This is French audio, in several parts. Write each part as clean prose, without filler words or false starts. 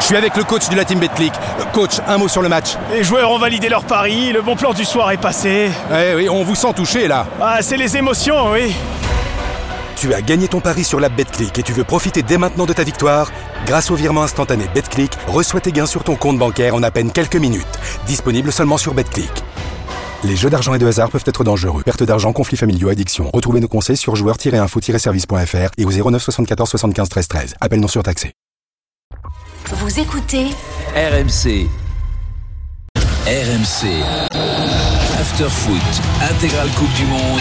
suis avec le coach de la team Betclic. Coach, un mot sur le match. Les joueurs ont validé leur pari, le bon plan du soir est passé. Oui, on vous sent touché là. Ah, c'est les émotions, oui. Tu as gagné ton pari sur l'app Betclic et tu veux profiter dès maintenant de ta victoire? Grâce au virement instantané Betclic, reçois tes gains sur ton compte bancaire en à peine quelques minutes. Disponible seulement sur Betclic. Les jeux d'argent et de hasard peuvent être dangereux. Perte d'argent, conflits familiaux, addiction. Retrouvez nos conseils sur joueurs-info-service.fr et au 09 74 75 13 13. Appel non surtaxé. Vous écoutez RMC. After Foot. Intégrale Coupe du Monde.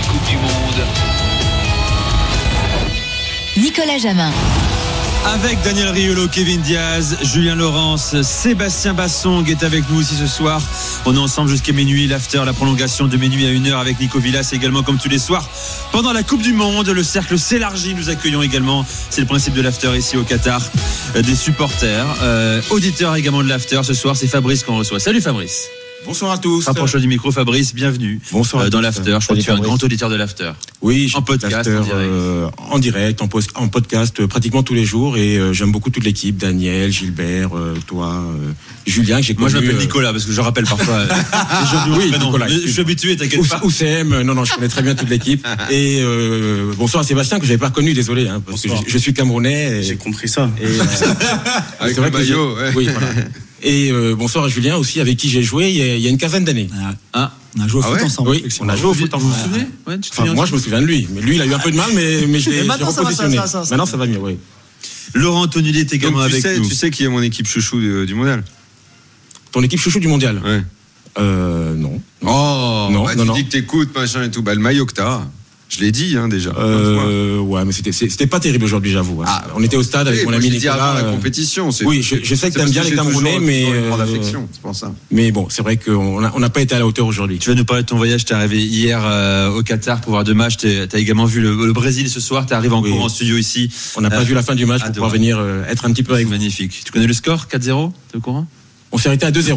Nicolas Jamin. Avec Daniel Riolo, Kevin Diaz, Julien Laurence, Sébastien Bassong est avec nous aussi ce soir. On est ensemble jusqu'à minuit, l'after, la prolongation de minuit à 1h avec Nico Villas également comme tous les soirs. Pendant la Coupe du Monde, le cercle s'élargit, nous accueillons également, c'est le principe de l'after ici au Qatar, des supporters, auditeurs également de l'after. Ce soir, c'est Fabrice qu'on reçoit. Salut Fabrice. Bonsoir à tous. Rapproche-toi du micro, Fabrice, bienvenue. Bonsoir dans l'after. Je crois que tu es un grand auditeur de l'after. Oui, en podcast, en direct, en podcast pratiquement tous les jours et j'aime beaucoup toute l'équipe, Daniel, Gilbert, toi, Julien que j'ai connu. Moi je m'appelle Nicolas parce que je rappelle parfois. Oui, Nicolas. Je suis habitué, t'inquiète pas. Oussem, non, je connais très bien toute l'équipe. Et bonsoir à Sébastien que j'avais pas reconnu, désolé, hein, parce bonsoir. Que je suis Camerounais. J'ai compris ça. Et, avec le maillot. Ouais. Oui, voilà. Et bonsoir à Julien aussi, avec qui j'ai joué il y a une quinzaine d'années. On a joué au foot ensemble. Oui, on a joué au foot ensemble. Moi, je me souviens de lui. Mais lui, il a eu un peu de mal, mais je l'ai repositionné. Maintenant, ça va mieux, oui. Laurent Tonilli est également avec nous. Tu sais qui est mon équipe chouchou du mondial? Ton équipe chouchou du mondial? Ouais. Non. Oh, non, bah, tu dis que t'écoutes, machin et tout. Bah, le maillot que t'as. Je l'ai dit déjà. Ouais, mais c'était pas terrible aujourd'hui, j'avoue. Hein. On était au stade avec mon ami Nicolas. Avant la compétition. Oui, je sais que t'aimes bien les Camerounais, mais c'est pour ça. Mais bon, c'est vrai qu'on n'a pas été à la hauteur aujourd'hui. Tu vas nous parler de ton voyage. T'es arrivé hier au Qatar pour voir 2 matchs. T'as également vu le Brésil ce soir. T'es arrivé encore en studio ici. On n'a pas vu la fin du match pour pouvoir venir être un petit peu avec vous. Magnifique. Tu connais le score 4-0? T'es au courant? On s'est arrêté à 2-0.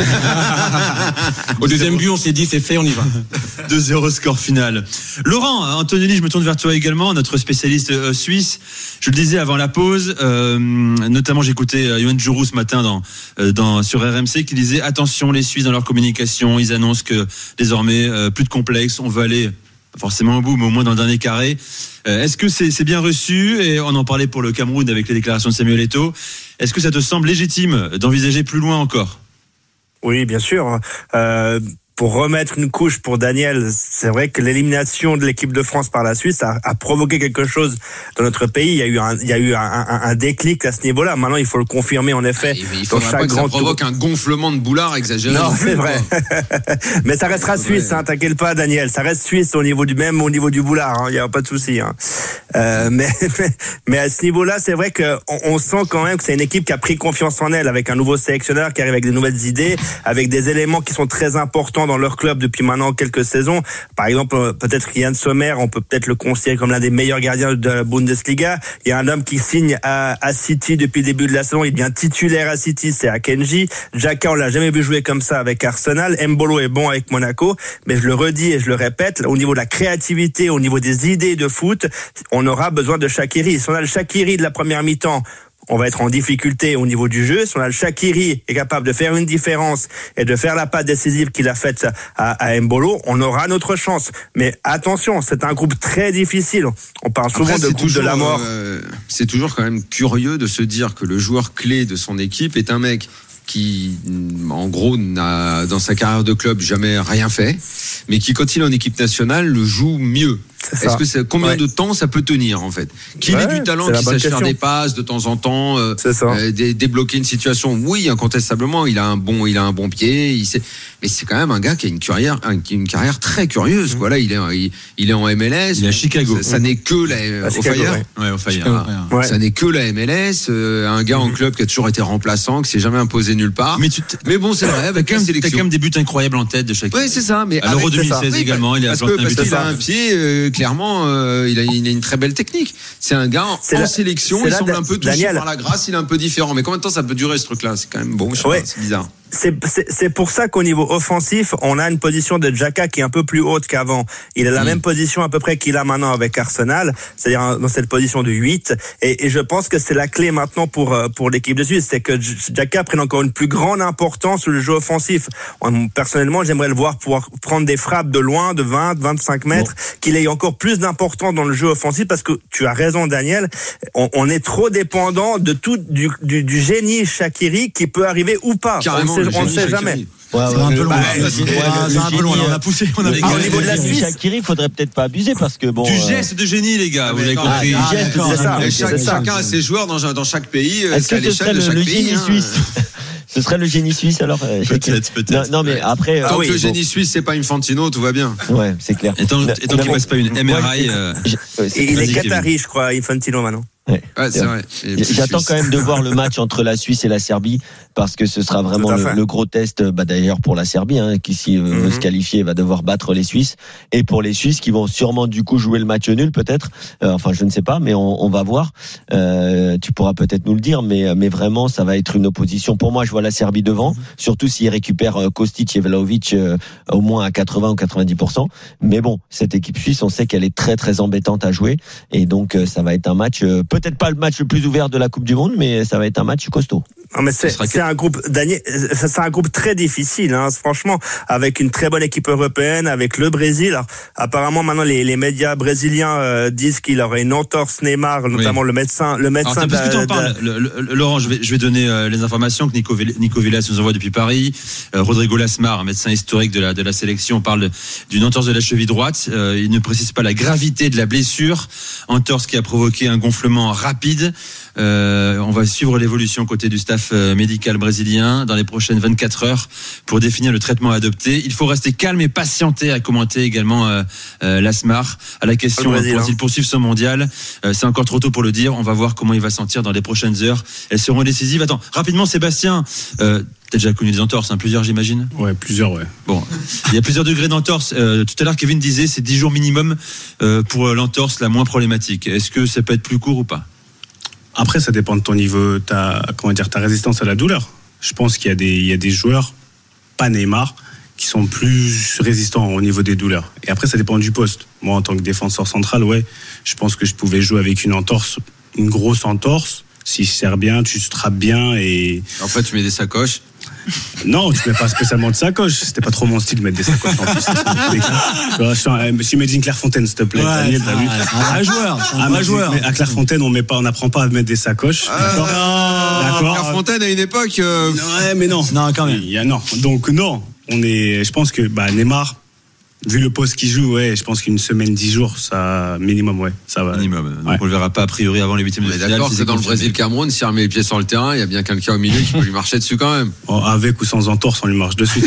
Au deuxième but, on s'est dit, c'est fait, on y va. 2-0 score final. Laurent, Antonelli, je me tourne vers toi également, notre spécialiste suisse. Je le disais avant la pause, notamment j'écoutais Yoann Giroud ce matin sur RMC qui disait, attention les Suisses dans leur communication, ils annoncent que désormais, plus de complexe, on veut aller pas forcément au bout, mais au moins dans le dernier carré. Est-ce que c'est bien reçu? Et on en parlait pour le Cameroun avec les déclarations de Samuel Eto'o. Est-ce que ça te semble légitime d'envisager plus loin encore? Oui, bien sûr. Pour remettre une couche pour Daniel, c'est vrai que l'élimination de l'équipe de France par la Suisse a provoqué quelque chose dans notre pays. Il y a eu un déclic à ce niveau-là. Maintenant, il faut le confirmer en effet. Il faudra pas que ça provoque un gonflement de boulard exagéré. Non, c'est vrai. Mais ça restera suisse, hein, t'inquiète pas, Daniel. Ça reste suisse au niveau du boulard. Hein, il y a pas de souci. Hein. Mais à ce niveau-là, c'est vrai que on sent quand même que c'est une équipe qui a pris confiance en elle, avec un nouveau sélectionneur qui arrive avec des nouvelles idées, avec des éléments qui sont très importants dans leur club depuis maintenant quelques saisons. Par exemple, peut-être Yann Sommer, on peut peut-être le considérer comme l'un des meilleurs gardiens de la Bundesliga. Il y a un homme qui signe à City depuis le début de la saison, il devient titulaire à City, c'est Akanji. Xhaka, on l'a jamais vu jouer comme ça avec Arsenal. Mbolo est bon avec Monaco, mais je le redis et je le répète, au niveau de la créativité, au niveau des idées de foot, on aura besoin de Shaqiri. Si on a le Shaqiri de la première mi-temps, on va être en difficulté au niveau du jeu. Si on a le Shaqiri est capable de faire une différence et de faire la passe décisive qu'il a faite à Mbolo, on aura notre chance. Mais attention, c'est un groupe très difficile. On parle souvent de groupe de la mort. C'est toujours quand même curieux de se dire que le joueur clé de son équipe est un mec qui, en gros, n'a dans sa carrière de club jamais rien fait, mais qui, quand il est en équipe nationale, le joue mieux. Est-ce que combien de temps ça peut tenir en fait? Qu'il ait du talent, qu'il sache faire des passes de temps en temps, débloquer une situation. Oui, incontestablement, il a un bon pied. Mais c'est quand même un gars qui a une carrière très curieuse. Voilà, il est en MLS. Il est à Chicago. Ça n'est que au Fire. Ça n'est que la MLS. Un gars en club qui a toujours été remplaçant, qui s'est jamais imposé nulle part. Mais bon, c'est vrai. Avec t'as quand même des buts incroyables en tête de chaque. Oui, c'est ça. Mais à l'Euro 2016 également, il a parce qu'il a un pied. Clairement, il a une très belle technique. C'est un gars en sélection, il semble un peu touché par la grâce, il est un peu différent. Mais combien de temps ça peut durer ce truc-là? C'est quand même bon, c'est bizarre. C'est pour ça qu'au niveau offensif, on a une position de Xhaka qui est un peu plus haute qu'avant. Il a la même position à peu près qu'il a maintenant avec Arsenal, c'est-à-dire dans cette position de 8. Et je pense que c'est la clé maintenant pour l'équipe de Suisse, c'est que Xhaka prenne encore une plus grande importance sur le jeu offensif. Personnellement, j'aimerais le voir pouvoir prendre des frappes de loin, de 20, 25 mètres, qu'il ait encore plus d'importance dans le jeu offensif, parce que tu as raison, Daniel, on est trop dépendant de tout du génie Shaqiri qui peut arriver ou pas. On ne sait jamais. C'est un peu loin. C'est un peu loin. On a poussé. Au niveau de la Suisse, Shaqiri, il faudrait peut-être pas abuser parce que bon. Du geste de génie, les gars. Vous avez compris. Chacun a ses joueurs dans chaque pays. Est-ce que ce serait le génie suisse? Ce serait le génie suisse alors. Peut-être. Non mais après. Tant que le génie suisse, c'est pas Infantino, tout va bien. Ouais, c'est clair. Et tant qu'il passe pas une MRI. il est qatari, je crois, Infantino maintenant. Ouais, c'est vrai. J'attends quand même de voir le match entre la Suisse et la Serbie parce que ce sera vraiment le gros test. D'ailleurs pour la Serbie qui s'y veut se qualifier va devoir battre les Suisses, et pour les Suisses qui vont sûrement du coup jouer le match nul peut-être. Enfin je ne sais pas, mais on va voir. Tu pourras peut-être nous le dire, mais vraiment ça va être une opposition. Pour moi je vois la Serbie devant, surtout s'ils récupèrent Kostic et Vlahovic au moins à 80 ou 90%. Mais bon, cette équipe suisse, on sait qu'elle est très très embêtante à jouer, et donc ça va être un match peut-être pas le match le plus ouvert de la Coupe du Monde, mais ça va être un match costaud. Non, mais c'est un groupe, Daniel, c'est un groupe très difficile, franchement, avec une très bonne équipe européenne, avec le Brésil. Alors, apparemment, maintenant, les médias brésiliens disent qu'il aurait une entorse Neymar, notamment le médecin. Laurent, je vais donner les informations que Nico Villas nous envoie depuis Paris. Rodrigo Lasmar, un médecin historique de la sélection, parle d'une entorse de la cheville droite. Il ne précise pas la gravité de la blessure. Entorse qui a provoqué un gonflement rapide. On va suivre l'évolution côté du staff médical brésilien dans les prochaines 24 heures pour définir le traitement à adopter. Il faut rester calme et patienter, a commenté également Lasmar à la question pourra-t-il poursuivre son mondial. C'est encore trop tôt pour le dire. On va voir comment il va sentir dans les prochaines heures. Elles seront décisives. Attends, rapidement, Sébastien. T'as déjà connu des entorses, plusieurs j'imagine. Ouais, plusieurs, ouais. Bon, il y a plusieurs degrés d'entorse. Tout à l'heure, Kevin disait c'est 10 jours minimum pour l'entorse la moins problématique. Est-ce que ça peut être plus court ou pas? Après, ça dépend de ton niveau, ta résistance à la douleur. Je pense qu'il y a des joueurs, pas Neymar, qui sont plus résistants au niveau des douleurs. Et après, ça dépend du poste. Moi, en tant que défenseur central, je pense que je pouvais jouer avec une entorse, une grosse entorse. Si je sers bien, tu strappes bien et. En fait, tu mets des sacoches. Non, tu mets pas spécialement de sacoche. C'était pas trop mon style de mettre des sacoches en plus. J'imagine Clairefontaine, s'il te plaît. Daniel, t'as vu? Un vrai joueur. À Clairefontaine, on n'apprend pas à mettre des sacoches. D'accord. Clairefontaine à une époque. Ouais, mais non. Non, quand même. Non. Donc non. Je pense que Neymar, vu le poste qu'il joue, je pense qu'une semaine, 10 jours, ça minimum, ça va. Minimum. Donc on le verra pas a priori avant les huitièmes de finale. D'accord, c'est dans le Brésil-Cameroun, s'il remet les pieds sur le terrain, il y a bien quelqu'un au milieu qui peut lui marcher dessus quand même. Avec ou sans entorse, on lui marche dessus.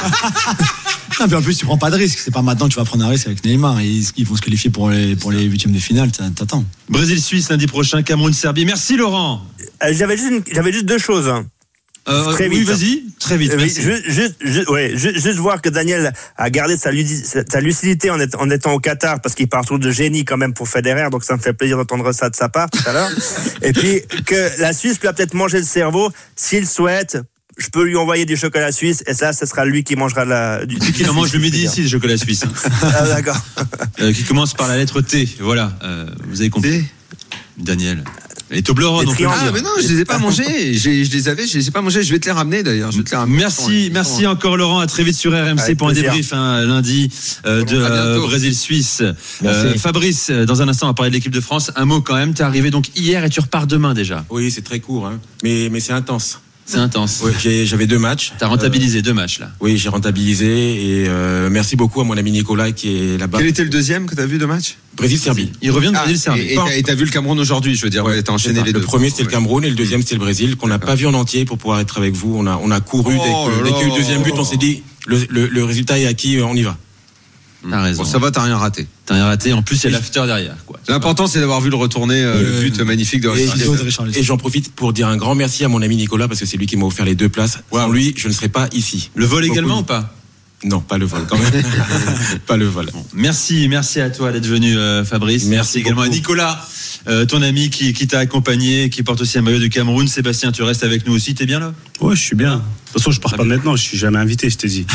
Non, puis en plus, tu prends pas de risque. C'est pas maintenant que tu vas prendre un risque avec Neymar. Ils vont se qualifier pour les huitièmes de finale. T'attends. Brésil-Suisse lundi prochain, Cameroun-Serbie. Merci Laurent. J'avais juste deux choses. Très vite. Oui, vas-y. Très vite. Merci. Juste voir que Daniel a gardé sa lucidité en étant au Qatar, parce qu'il parle toujours de génie quand même pour Federer, donc ça me fait plaisir d'entendre ça de sa part tout à l'heure. Et puis que la Suisse lui a peut-être mangé le cerveau. S'il souhaite, je peux lui envoyer du chocolat suisse, et ça, ce sera lui qui mangera du qui en mange le midi ici, le chocolat suisse. Ah, d'accord. Qui commence par la lettre T. Voilà. Vous avez compris. Daniel. Et Toblerone. Mais non, je les ai pas mangés. Je les ai pas mangés. Je vais te les ramener d'ailleurs. Merci encore Laurent. À très vite sur RMC pour un débrief lundi de Brésil-Suisse. Fabrice, dans un instant, on va parler de l'équipe de France. Un mot quand même. T'es arrivé donc hier et tu repars demain déjà. Oui, c'est très court, mais c'est intense. C'est intense. Oui, j'avais 2 matchs. T'as rentabilisé 2 matchs là. Oui, j'ai rentabilisé et merci beaucoup à mon ami Nicolas qui est là-bas. Quel était le deuxième que t'as vu de match? Brésil-Serbie. Il revient de Brésil-Serbie. Et t'as vu le Cameroun aujourd'hui, je veux dire. T'as enchaîné les deux. Le premier c'était le Cameroun et le deuxième c'était le Brésil qu'on n'a pas vu en entier pour pouvoir être avec vous. On a couru dès qu'il y a eu le deuxième but, on s'est dit le résultat est acquis, on y va. T'as raison. Bon, ça va, t'as rien raté. En plus, il y a l'after derrière, quoi. L'important, c'est d'avoir vu le retourner, le but magnifique de Richarlison. Et j'en profite pour dire un grand merci à mon ami Nicolas, parce que c'est lui qui m'a offert les 2 places. Sans lui, je ne serais pas ici. Le vol également ou pas? Non, pas le vol quand même. Pas le vol. Bon, merci à toi d'être venu, Fabrice. Merci également à Nicolas ton ami qui t'a accompagné, qui porte aussi un maillot du Cameroun. Sébastien, tu restes avec nous aussi, t'es bien là? Ouais, je suis bien. De toute façon, je pars pas maintenant, je suis jamais invité, je t'ai dit.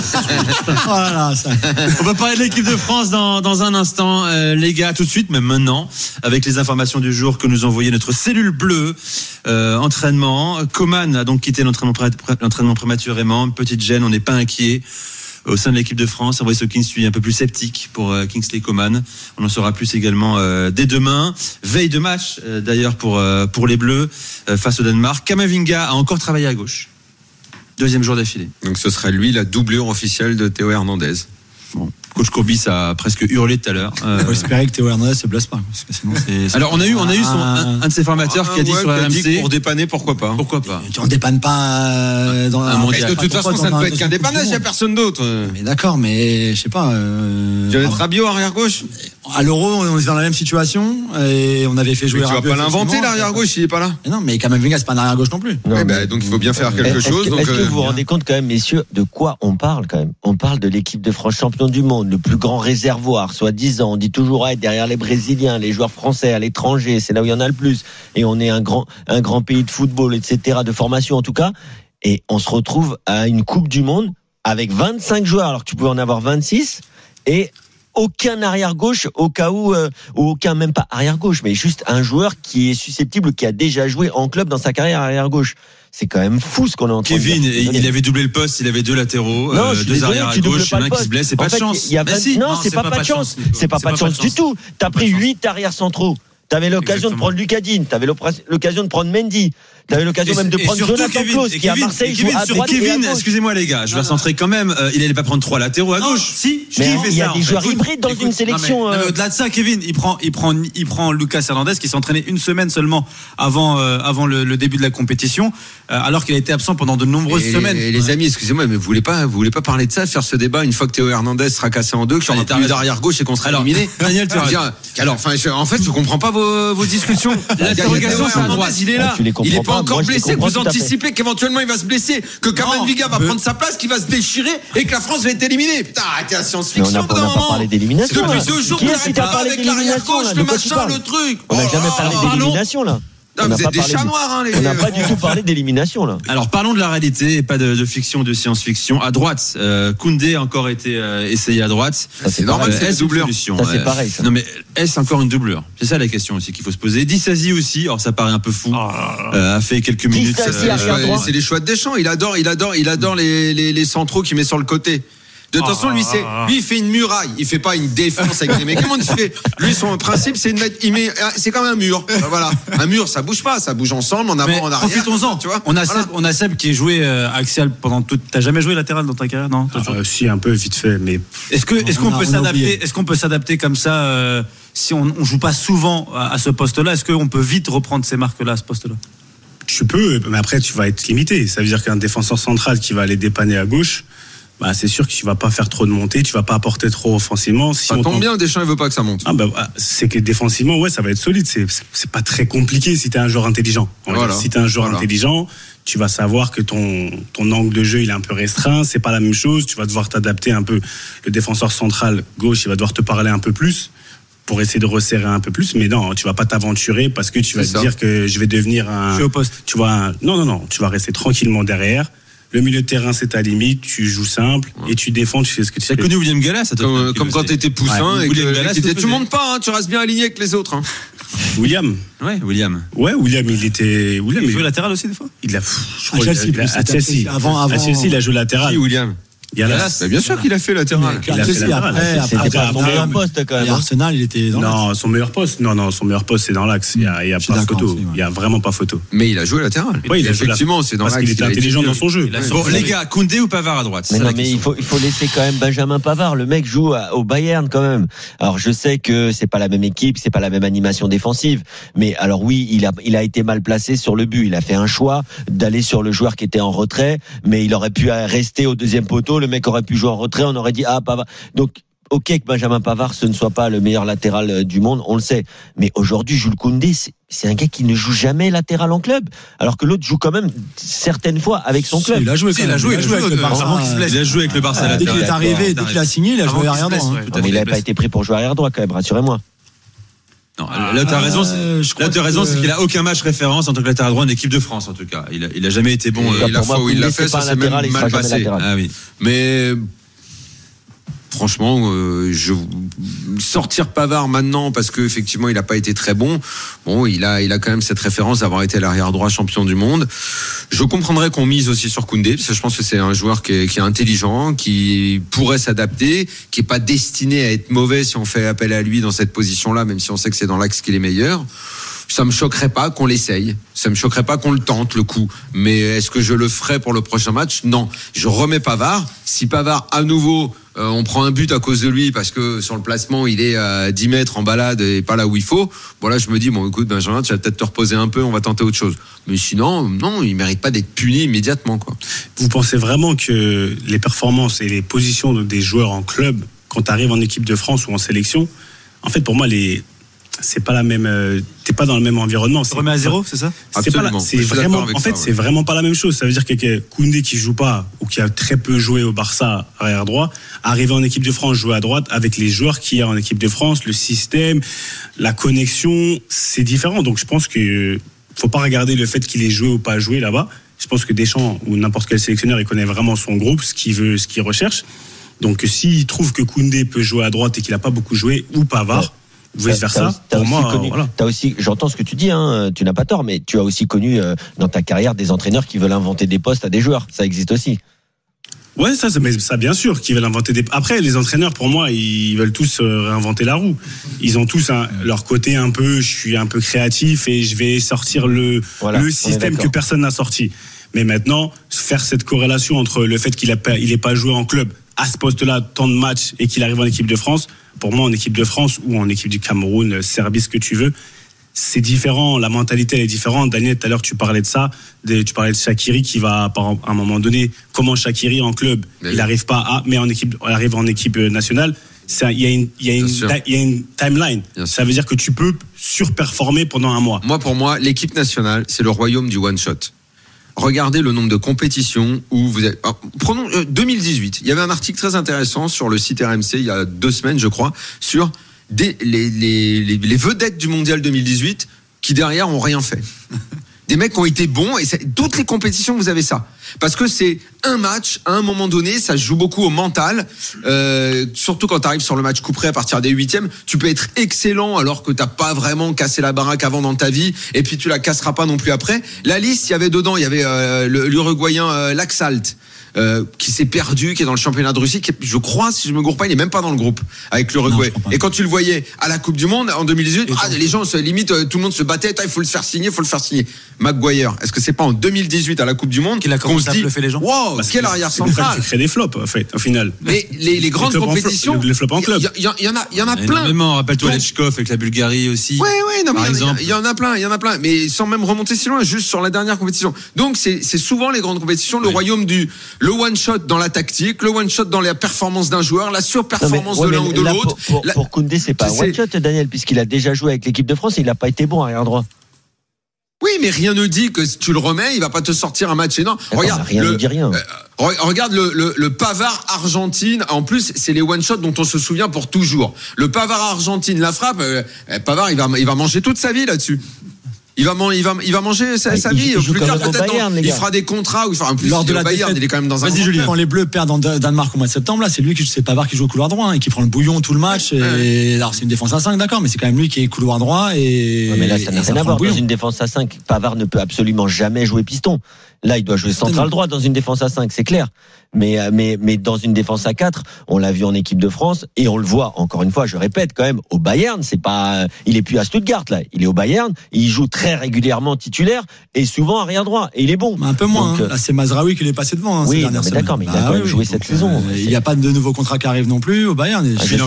Voilà, ça. On va parler de l'équipe de France dans un instant, les gars, tout de suite, même maintenant, avec les informations du jour que nous envoyait notre cellule bleue. Entraînement. Coman a donc quitté l'entraînement prématurément. Petite gêne, on n'est pas inquiet. Au sein de l'équipe de France, Roy Hawkins suit un peu plus sceptique pour Kingsley Coman. On en saura plus également dès demain. Veille de match d'ailleurs pour les Bleus face au Danemark. Camavinga a encore travaillé à gauche. Deuxième jour d'affilée. Donc ce serait lui la doublure officielle de Théo Hernandez. Bon. Coach Courbis a presque hurlé tout à l'heure. Il faut espérer que Théo Hernandez se blesse pas. Parce que sinon c'est... Alors on a eu un de ses formateurs qui a dit sur RMC, pour dépanner, pourquoi pas. Tu en dépannes pas dans un mondial. De toute façon, ça ne peut être qu'un dépannage, il n'y a personne d'autre. Mais d'accord, mais je sais pas. Tu vas être Rabiot arrière gauche. À l'Euro, on était dans la même situation et on avait fait jouer. Mais tu vas pas l'inventer l'arrière gauche, il est pas là. Mais non, mais Camavinga c'est pas un arrière gauche non plus. Non, donc il faut bien faire quelque chose. Est-ce que vous vous rendez compte quand même, messieurs, de quoi on parle quand même? On parle de l'équipe de France champion du monde, le plus grand réservoir, soi-disant. On dit toujours derrière les Brésiliens, les joueurs français à l'étranger, c'est là où il y en a le plus. Et on est un grand pays de football, etc., de formation en tout cas. Et on se retrouve à une Coupe du Monde avec 25 joueurs, alors que tu pouvais en avoir 26 et aucun arrière-gauche au cas où, ou aucun même pas arrière-gauche, mais juste un joueur qui est susceptible, qui a déjà joué en club dans sa carrière arrière-gauche. C'est quand même fou ce qu'on est en train de dire. Kevin, il avait doublé le poste, il avait deux latéraux, deux arrières à gauche, il y en a qui se blesse, c'est pas de chance. C'est pas de chance. C'est pas de chance du tout. T'as pris 8 arrières centraux. T'avais l'occasion de prendre Lucadine, t'avais l'occasion de prendre Mendy, t'avais l'occasion même de prendre Jonathan Klaus qui à Marseille joue à droite et à gauche. Excusez-moi les gars, je vais centrer quand même. Il allait pas prendre 3 latéraux à gauche. Si, il y a des joueurs hybrides dans une sélection. Au-delà de ça, Kevin, il prend Lucas Hernandez qui s'est entraîné une semaine seulement avant le début de la compétition, alors qu'il a été absent pendant de nombreuses semaines. Et les amis, excusez-moi, mais vous voulez pas parler de ça, faire ce débat une fois que Théo Hernandez sera cassé en deux, qu'il y aura plus d'arrière gauche et qu'on sera éliminé. Daniel, alors, en fait, je comprends pas vos discussions. L'interrogation, c'est à droite. Il est là. Il est pas encore blessé. Vous anticipez qu'éventuellement il va se blesser, que Camavinga va prendre sa place, qu'il va se déchirer et que la France va être éliminée. Putain, arrêtez la science-fiction. On n'a pas parlé d'élimination. Depuis 2 jours, on n'arrête pas avec l'arrière gauche, le machin, le truc. On n'a jamais parlé d'élimination là. Vous êtes des chats noirs, les gars. On n'a pas du tout parlé d'élimination là. Alors parlons de la réalité et pas de fiction, de science-fiction. À droite, Koundé a encore été essayé à droite. C'est normal, c'est une doublure. Ça c'est pareil. Non mais est-ce encore une doublure? C'est ça la question aussi qu'il faut se poser. Dissasi aussi, alors ça paraît un peu fou, a fait quelques minutes. C'est les choix de Deschamps. Il adore les centraux qu'il met sur le côté. De toute façon, lui, il fait une muraille. Il fait pas une défense avec des mecs. Comment il fait? Lui, son principe, c'est c'est comme un mur. Voilà. Un mur, ça bouge pas. Ça bouge ensemble, en avant, en arrière. Profitons-en. Tu vois. On a Seb qui est joué axial pendant toute. T'as jamais joué latéral dans ta carrière, non? Si, un peu vite fait, mais. Est-ce qu'on peut s'adapter comme ça, si on joue pas souvent à ce poste-là? Est-ce qu'on peut vite reprendre ces marques-là à ce poste-là? Tu peux, mais après, tu vas être limité. Ça veut dire qu'un défenseur central qui va aller dépanner à gauche, c'est sûr que tu vas pas faire trop de montées, tu vas pas apporter trop offensivement. Ça tombe bien, Deschamps, il veut pas que ça monte. C'est que défensivement, ça va être solide. C'est pas très compliqué si t'es un joueur intelligent. Voilà. Si t'es un joueur intelligent, tu vas savoir que ton angle de jeu, il est un peu restreint. C'est pas la même chose. Tu vas devoir t'adapter un peu. Le défenseur central gauche, il va devoir te parler un peu plus pour essayer de resserrer un peu plus, mais non, tu vas pas t'aventurer parce que tu vas te dire que je vais devenir un. Je suis au poste. Tu vois, non, tu vas rester tranquillement derrière. Le milieu de terrain, c'est ta limite, tu joues simple et tu défends, tu fais ce que tu fais. T'as connu William Gallas, comme quand t'étais poussin et que tu montes pas, tu restes bien aligné avec les autres. William. William, il joue latéral aussi des fois. À Chelsea. À Chelsea, il a joué latéral. Qui, William? Gallas. Bien sûr qu'il a fait latéral. C'était pas son meilleur poste quand même. Arsenal, il était dans l'axe. Son meilleur poste, c'est dans l'axe. Il y a pas photo. Il y a vraiment pas photo. Mais il a joué latéral. Oui, effectivement, c'est dans l'axe. Parce qu'il était intelligent dans son jeu. Bon, les gars, Koundé ou Pavard à droite? Mais il faut laisser quand même Benjamin Pavard. Le mec joue au Bayern quand même. Alors je sais que c'est pas la même équipe, c'est pas la même animation défensive, mais alors oui, il a été mal placé sur le but. Il a fait un choix d'aller sur le joueur qui était en retrait, mais il aurait pu rester au deuxième poteau. Le mec aurait pu jouer en retrait, on aurait dit Pavard. Donc ok que Benjamin Pavard ce ne soit pas le meilleur latéral du monde, on le sait, mais aujourd'hui Jules Koundé c'est un gars qui ne joue jamais latéral en club, alors que l'autre joue quand même certaines fois avec son club. Il a joué avec le Barça. Il a joué avec le Barça. Dès qu'il est arrivé, dès qu'il a signé, il a joué arrière droit. Mais il n'avait pas été pris pour jouer arrière droit quand même, rassurez-moi. Non, là tu as raison. C'est qu'il a aucun match référence en tant que latéral droit en équipe de France en tout cas. Il a jamais été bon. Et la fois où il l'a fait, ça s'est même mal passé. Ah oui. Mais franchement, sortir Pavard maintenant parce que effectivement il n'a pas été très bon. Bon, il a quand même cette référence d'avoir été l'arrière droit champion du monde. Je comprendrais qu'on mise aussi sur Koundé parce que je pense que c'est un joueur qui est intelligent, qui pourrait s'adapter, qui est pas destiné à être mauvais si on fait appel à lui dans cette position-là, même si on sait que c'est dans l'axe qu'il est meilleur. Ça me choquerait pas qu'on l'essaye. Ça me choquerait pas qu'on le tente, le coup. Mais est-ce que je le ferai pour le prochain match? Non. Je remets Pavard. Si Pavard, à nouveau, on prend un but à cause de lui parce que sur le placement, il est à 10 mètres en balade et pas là où il faut. Voilà, je me dis, bon, écoute, Benjamin, tu vas peut-être te reposer un peu, on va tenter autre chose. Mais sinon, non, il mérite pas d'être puni immédiatement, quoi. Vous pensez vraiment que les performances et les positions des joueurs en club, quand tu arrives en équipe de France ou en sélection, en fait, pour moi, c'est pas la même. T'es pas dans le même environnement. Tu remets à zéro, c'est ça? Absolument. C'est vraiment. En fait, c'est vraiment pas la même chose. Ça veut dire que Koundé qui joue pas ou qui a très peu joué au Barça arrière droit, arriver en équipe de France, jouer à droite avec les joueurs qu'il y a en équipe de France, le système, la connexion, c'est différent. Donc, je pense que faut pas regarder le fait qu'il ait joué ou pas joué là-bas. Je pense que Deschamps ou n'importe quel sélectionneur, il connaît vraiment son groupe, ce qu'il veut, ce qu'il recherche. Donc, s'il trouve que Koundé peut jouer à droite et qu'il a pas beaucoup joué ou Pavard. Vice versa. Pour moi, voilà. T'as aussi, j'entends ce que tu dis, hein, tu n'as pas tort, mais tu as aussi connu dans ta carrière des entraîneurs qui veulent inventer des postes à des joueurs. Ça existe aussi. Ouais, ça bien sûr, qu'ils veulent inventer des. Après, les entraîneurs, pour moi, ils veulent tous réinventer la roue. Ils ont tous leur côté un peu. Je suis un peu créatif et je vais sortir le système que personne n'a sorti. Mais maintenant, faire cette corrélation entre le fait qu'il ait pas joué en club à ce poste-là tant de matchs et qu'il arrive en équipe de France. Pour moi, en équipe de France ou en équipe du Cameroun, Serbie, ce que tu veux, c'est différent. La mentalité, elle est différente. Daniel, tout à l'heure, tu parlais de ça. Tu parlais de Shaqiri qui va, à un moment donné, comment Shaqiri en club, il n'arrive pas à, mais en équipe, il arrive en équipe nationale. Il y a une timeline. Ça veut dire que tu peux surperformer pendant un mois. Pour moi, l'équipe nationale, c'est le royaume du one shot. Regardez le nombre de compétitions où vous êtes. Prenons 2018. Il y avait un article très intéressant sur le site RMC il y a 2 semaines, je crois, sur les vedettes du mondial 2018 qui derrière ont rien fait. Des mecs qui ont été bons et toutes les compétitions vous avez ça. Parce que c'est un match, à un moment donné, ça se joue beaucoup au mental. Surtout quand tu arrives sur le match couperé à partir des 8e, tu peux être excellent alors que t'as pas vraiment cassé la baraque avant dans ta vie, et puis tu la casseras pas non plus après. La liste, il y avait dedans, il y avait l'Uruguayen Laxalt. Qui s'est perdu, qui est dans le championnat de Russie, qui, je crois, si je me gourre pas, il est même pas dans le groupe avec l'Uruguay. Et quand tu le voyais à la Coupe du Monde en 2018, les gens limite, tout le monde se battait, il faut le faire signer, Maguire, est-ce que c'est pas en 2018 à la Coupe du Monde qu'il a commencé à bluffer les gens? Wow, quel arrière central! Tu crées des flops, en fait, au final. Mais les grandes compétitions, les flops en club. Il y en a plein. Énormément. Rappelle-toi Lechkov avec la Bulgarie aussi. Ouais, non, mais par exemple. Il y en a plein. Mais sans même remonter si loin, juste sur la dernière compétition. Donc, c'est souvent les grandes compétitions, le royaume le one shot dans la tactique, le one shot dans la performance d'un joueur, la surperformance de l'un ou de l'autre. Pour Koundé, c'est pas un one shot, Daniel, puisqu'il a déjà joué avec l'équipe de France et il n'a pas été bon arrière droit. Oui, mais rien ne dit que si tu le remets, il va pas te sortir un match énorme. Regarde, rien ne dit rien. Regarde le Pavard Argentine. En plus, c'est les one shots dont on se souvient pour toujours. Le Pavard Argentine, la frappe. Pavard, il va manger toute sa vie là-dessus. Il va manger sa vie. Plus tard, peut-être, il fera des contrats ou il fera un plus. Lors de la Bayern, il est quand même dans un. Vas-y, Julien. Quand les Bleus perdent en Danemark au mois de septembre, là, c'est lui c'est Pavard qui joue au couloir droit, et qui prend le bouillon tout le match. Et alors, c'est une défense à 5, d'accord, mais c'est quand même lui qui est couloir droit et. Mais là, ça n'a rien à voir. Dans une défense à 5, Pavard ne peut absolument jamais jouer piston. Là, il doit jouer central droit dans une défense à 5, c'est clair. Mais dans une défense à 4, on l'a vu en équipe de France et on le voit encore une fois, je répète quand même, au Bayern, il est plus à Stuttgart là, il est au Bayern, il joue très régulièrement titulaire et souvent arrière droit et il est bon. Un peu moins. Là, c'est Mazraoui qui l'est passé devant. Oui, mais d'accord, mais il a quand même joué cette saison. Il n'y a pas de nouveau contrat qui arrive non plus au Bayern.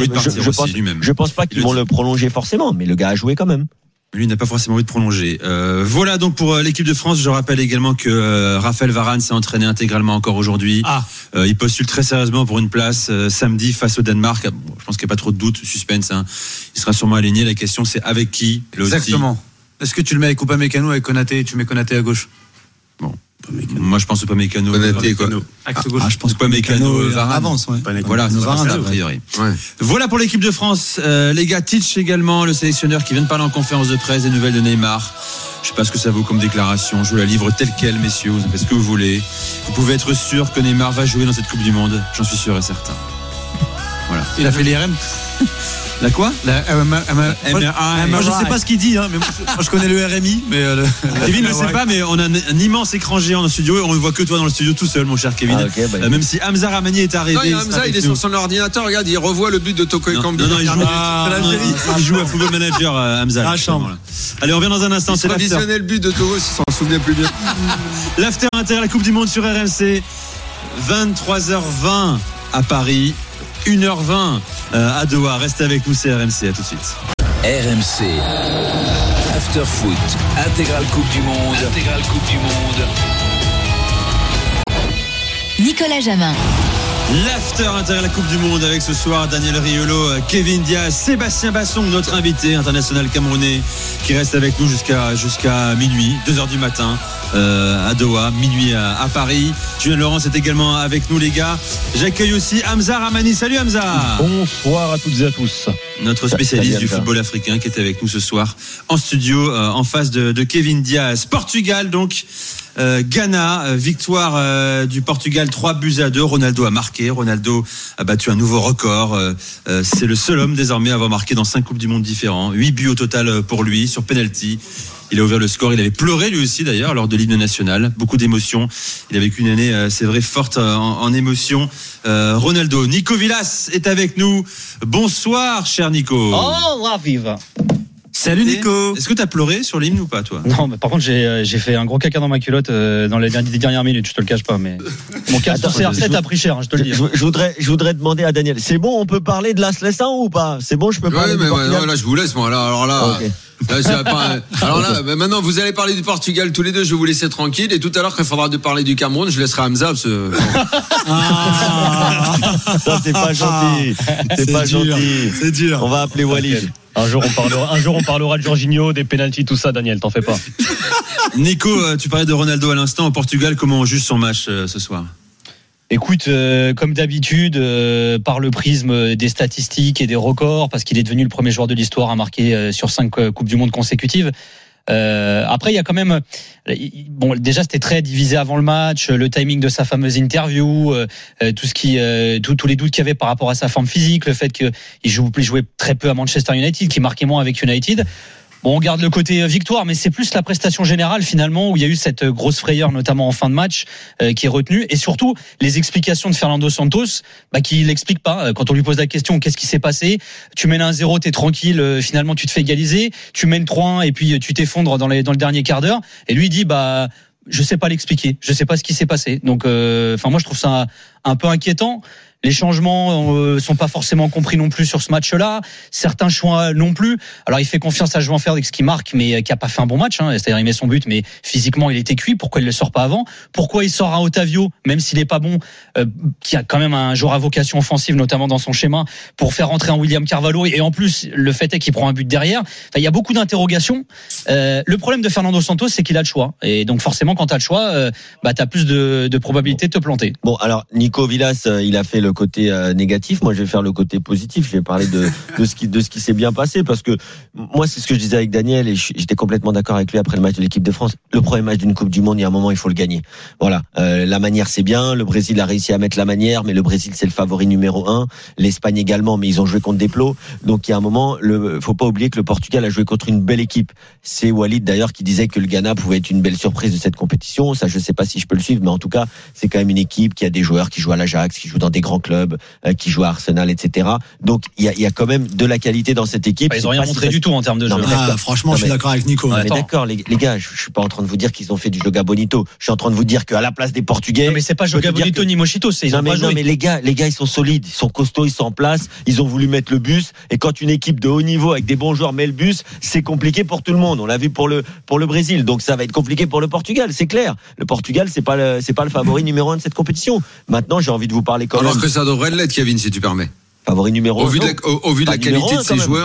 Je pense pas qu'ils vont le prolonger forcément, mais le gars a joué quand même. Lui n'a pas forcément envie de prolonger. Voilà donc pour l'équipe de France. Je rappelle également que Raphaël Varane s'est entraîné intégralement encore aujourd'hui. Il postule très sérieusement pour une place samedi face au Danemark. Bon, je pense qu'il n'y a pas trop de doute, suspense. Il sera sûrement aligné. La question c'est avec qui? Exactement. Est-ce que tu le mets avec Upamecano, avec Konaté, et tu mets Konaté à gauche? Bon. Moi, je pense pas Mécano. Konaté, quoi. Je pense pas Mécano. Varane avance, ouais. Voilà, c'est Varane, ça, a priori. Ouais. Voilà pour l'équipe de France. Les gars, Titch également, le sélectionneur qui vient de parler en conférence de presse des nouvelles de Neymar. Je sais pas ce que ça vaut comme déclaration. Je vous la livre telle quelle, messieurs. Vous en faites ce que vous voulez. Vous pouvez être sûr que Neymar va jouer dans cette Coupe du Monde. J'en suis sûr et certain. Voilà. Il a fait l'IRM. La quoi? Moi, je sais pas ce qu'il dit, hein, mais moi, je connais le RMI. Mais Kevin ne le sait pas, mais on a un immense écran géant dans le studio et on ne voit que toi dans le studio tout seul, mon cher Kevin. Même si Hamza Ramani est arrivé. Non, Hamza, il est sur son ordinateur, regarde, il revoit le but de Toko Ekambi. Non, il joue à Football Manager, Hamza. À la chambre. Allez, on revient dans un instant. C'est l'after. Visionner le but de Togo, s'il s'en souvenait plus bien. L'after inter, la Coupe du Monde sur RMC. 23h20 à Paris. 1h20 à Doha. Restez avec nous, c'est RMC. À tout de suite. RMC. After Foot. Intégrale Coupe du Monde. Nicolas Jamin. L'after inter la Coupe du Monde avec ce soir Daniel Riolo, Kevin Diaz, Sébastien Bassong, notre invité international camerounais qui reste avec nous jusqu'à minuit, 2h du matin à Doha, minuit à Paris. Julien Laurence est également avec nous, les gars. J'accueille aussi Hamza Ramani. Salut Hamza. Bonsoir à toutes et à tous. Notre spécialiste du football africain qui est avec nous ce soir en studio en face de Kevin Diaz. Portugal donc. Ghana, victoire du Portugal 3-2. Ronaldo a marqué. Ronaldo a battu un nouveau record. C'est le seul homme désormais à avoir marqué dans 5 Coupes du Monde différents. 8 buts au total pour lui sur penalty. Il a ouvert le score. Il avait pleuré lui aussi d'ailleurs lors de l'hymne national. Beaucoup d'émotions. Il a vécu une année, c'est vrai, forte en émotions. Ronaldo. Nico Villas est avec nous. Bonsoir, cher Nico. Oh, la vive. Salut Nico. Est-ce que tu as pleuré sur l'hymne ou pas, toi? Non, mais par contre j'ai fait un gros caca dans ma culotte dans les dernières minutes, je te le cache pas, mais mon casque CR7 a pris cher, je te le dis. Je voudrais demander à Daniel, c'est bon, on peut parler de l'Aslessin ou pas? C'est bon, je peux parler du Portugal? Ouais, là je vous laisse moi là. Alors là, okay. Maintenant vous allez parler du Portugal tous les deux, je vais vous laisser tranquille. Et tout à l'heure quand il faudra de parler du Cameroun, je laisserai Hamza parce que... Ça c'est pas gentil. C'est pas gentil. C'est dur. On va appeler Walid. Un jour on parlera de Jorginho, des pénaltys, tout ça, Daniel, t'en fais pas. Nico, tu parlais de Ronaldo à l'instant au Portugal, comment on juge son match ce soir? Écoute, comme d'habitude, par le prisme des statistiques et des records, parce qu'il est devenu le premier joueur de l'histoire à marquer sur 5 Coupes du Monde consécutives. Après, il y a quand même, bon, déjà c'était très divisé avant le match, le timing de sa fameuse interview, tous les doutes qu'il y avait par rapport à sa forme physique, le fait qu'il jouait très peu à Manchester United, qu'il marquait moins avec United. Bon, on garde le côté victoire, mais c'est plus la prestation générale finalement où il y a eu cette grosse frayeur, notamment en fin de match, qui est retenue, et surtout les explications de Fernando Santos, qui l'explique pas. Quand on lui pose la question, qu'est-ce qui s'est passé? Tu mènes 1-0, t'es tranquille, finalement tu te fais égaliser, tu mènes 3-1 et puis tu t'effondres dans le dernier quart d'heure. Et lui il dit je sais pas l'expliquer, je sais pas ce qui s'est passé. Donc, moi je trouve ça un peu inquiétant. Les changements sont pas forcément compris non plus sur ce match-là. Certains choix non plus. Alors il fait confiance à João Félix qui marque, mais qui a pas fait un bon match. C'est-à-dire il met son but, mais physiquement il était cuit. Pourquoi il le sort pas avant? Pourquoi il sort un Otavio, même s'il est pas bon, qui a quand même un joueur à vocation offensive, notamment dans son schéma, pour faire rentrer un William Carvalho? Et en plus, le fait est qu'il prend un but derrière. Enfin, il y a beaucoup d'interrogations. Le problème de Fernando Santos, c'est qu'il a le choix. Et donc forcément, quand tu as le choix, tu as plus de probabilité de te planter. Bon, alors Nico Villas, il a fait le côté négatif. Moi, je vais faire le côté positif. Je vais parler de ce qui s'est bien passé, parce que moi, c'est ce que je disais avec Daniel et j'étais complètement d'accord avec lui après le match de l'équipe de France. Le premier match d'une Coupe du Monde, il y a un moment, il faut le gagner. Voilà. La manière, c'est bien. Le Brésil a réussi à mettre la manière, mais le Brésil, c'est le favori numéro 1. L'Espagne également, mais ils ont joué contre des plots. Donc, il y a un moment, faut pas oublier que le Portugal a joué contre une belle équipe. C'est Walid, d'ailleurs, qui disait que le Ghana pouvait être une belle surprise de cette compétition. Ça, je sais pas si je peux le suivre, mais en tout cas, c'est quand même une équipe qui a des joueurs qui jouent à l'Ajax, qui jouent dans des grands clubs, qui jouent à Arsenal, etc. Donc il y a quand même de la qualité dans cette équipe. Ils ont rien montré du tout en termes de jeu. Franchement, je suis d'accord avec Nico. Mais d'accord, les gars, je suis pas en train de vous dire qu'ils ont fait du Joga Bonito. Je suis en train de vous dire qu'à la place des Portugais. Non, mais c'est pas Joga Bonito ni Mochito, non, mais les gars, ils sont solides, ils sont costauds, ils sont en place. Ils ont voulu mettre le bus. Et quand une équipe de haut niveau avec des bons joueurs met le bus, c'est compliqué pour tout le monde. On l'a vu pour le Brésil. Donc ça va être compliqué pour le Portugal, c'est clair. Le Portugal, c'est pas le favori numéro 1 de cette compétition. Maintenant, j'ai envie de vous parler quand même. Alors que ça devrait l'être, Kevin, si tu permets. Favori numéro 1. Au vu de la qualité de ces joueurs.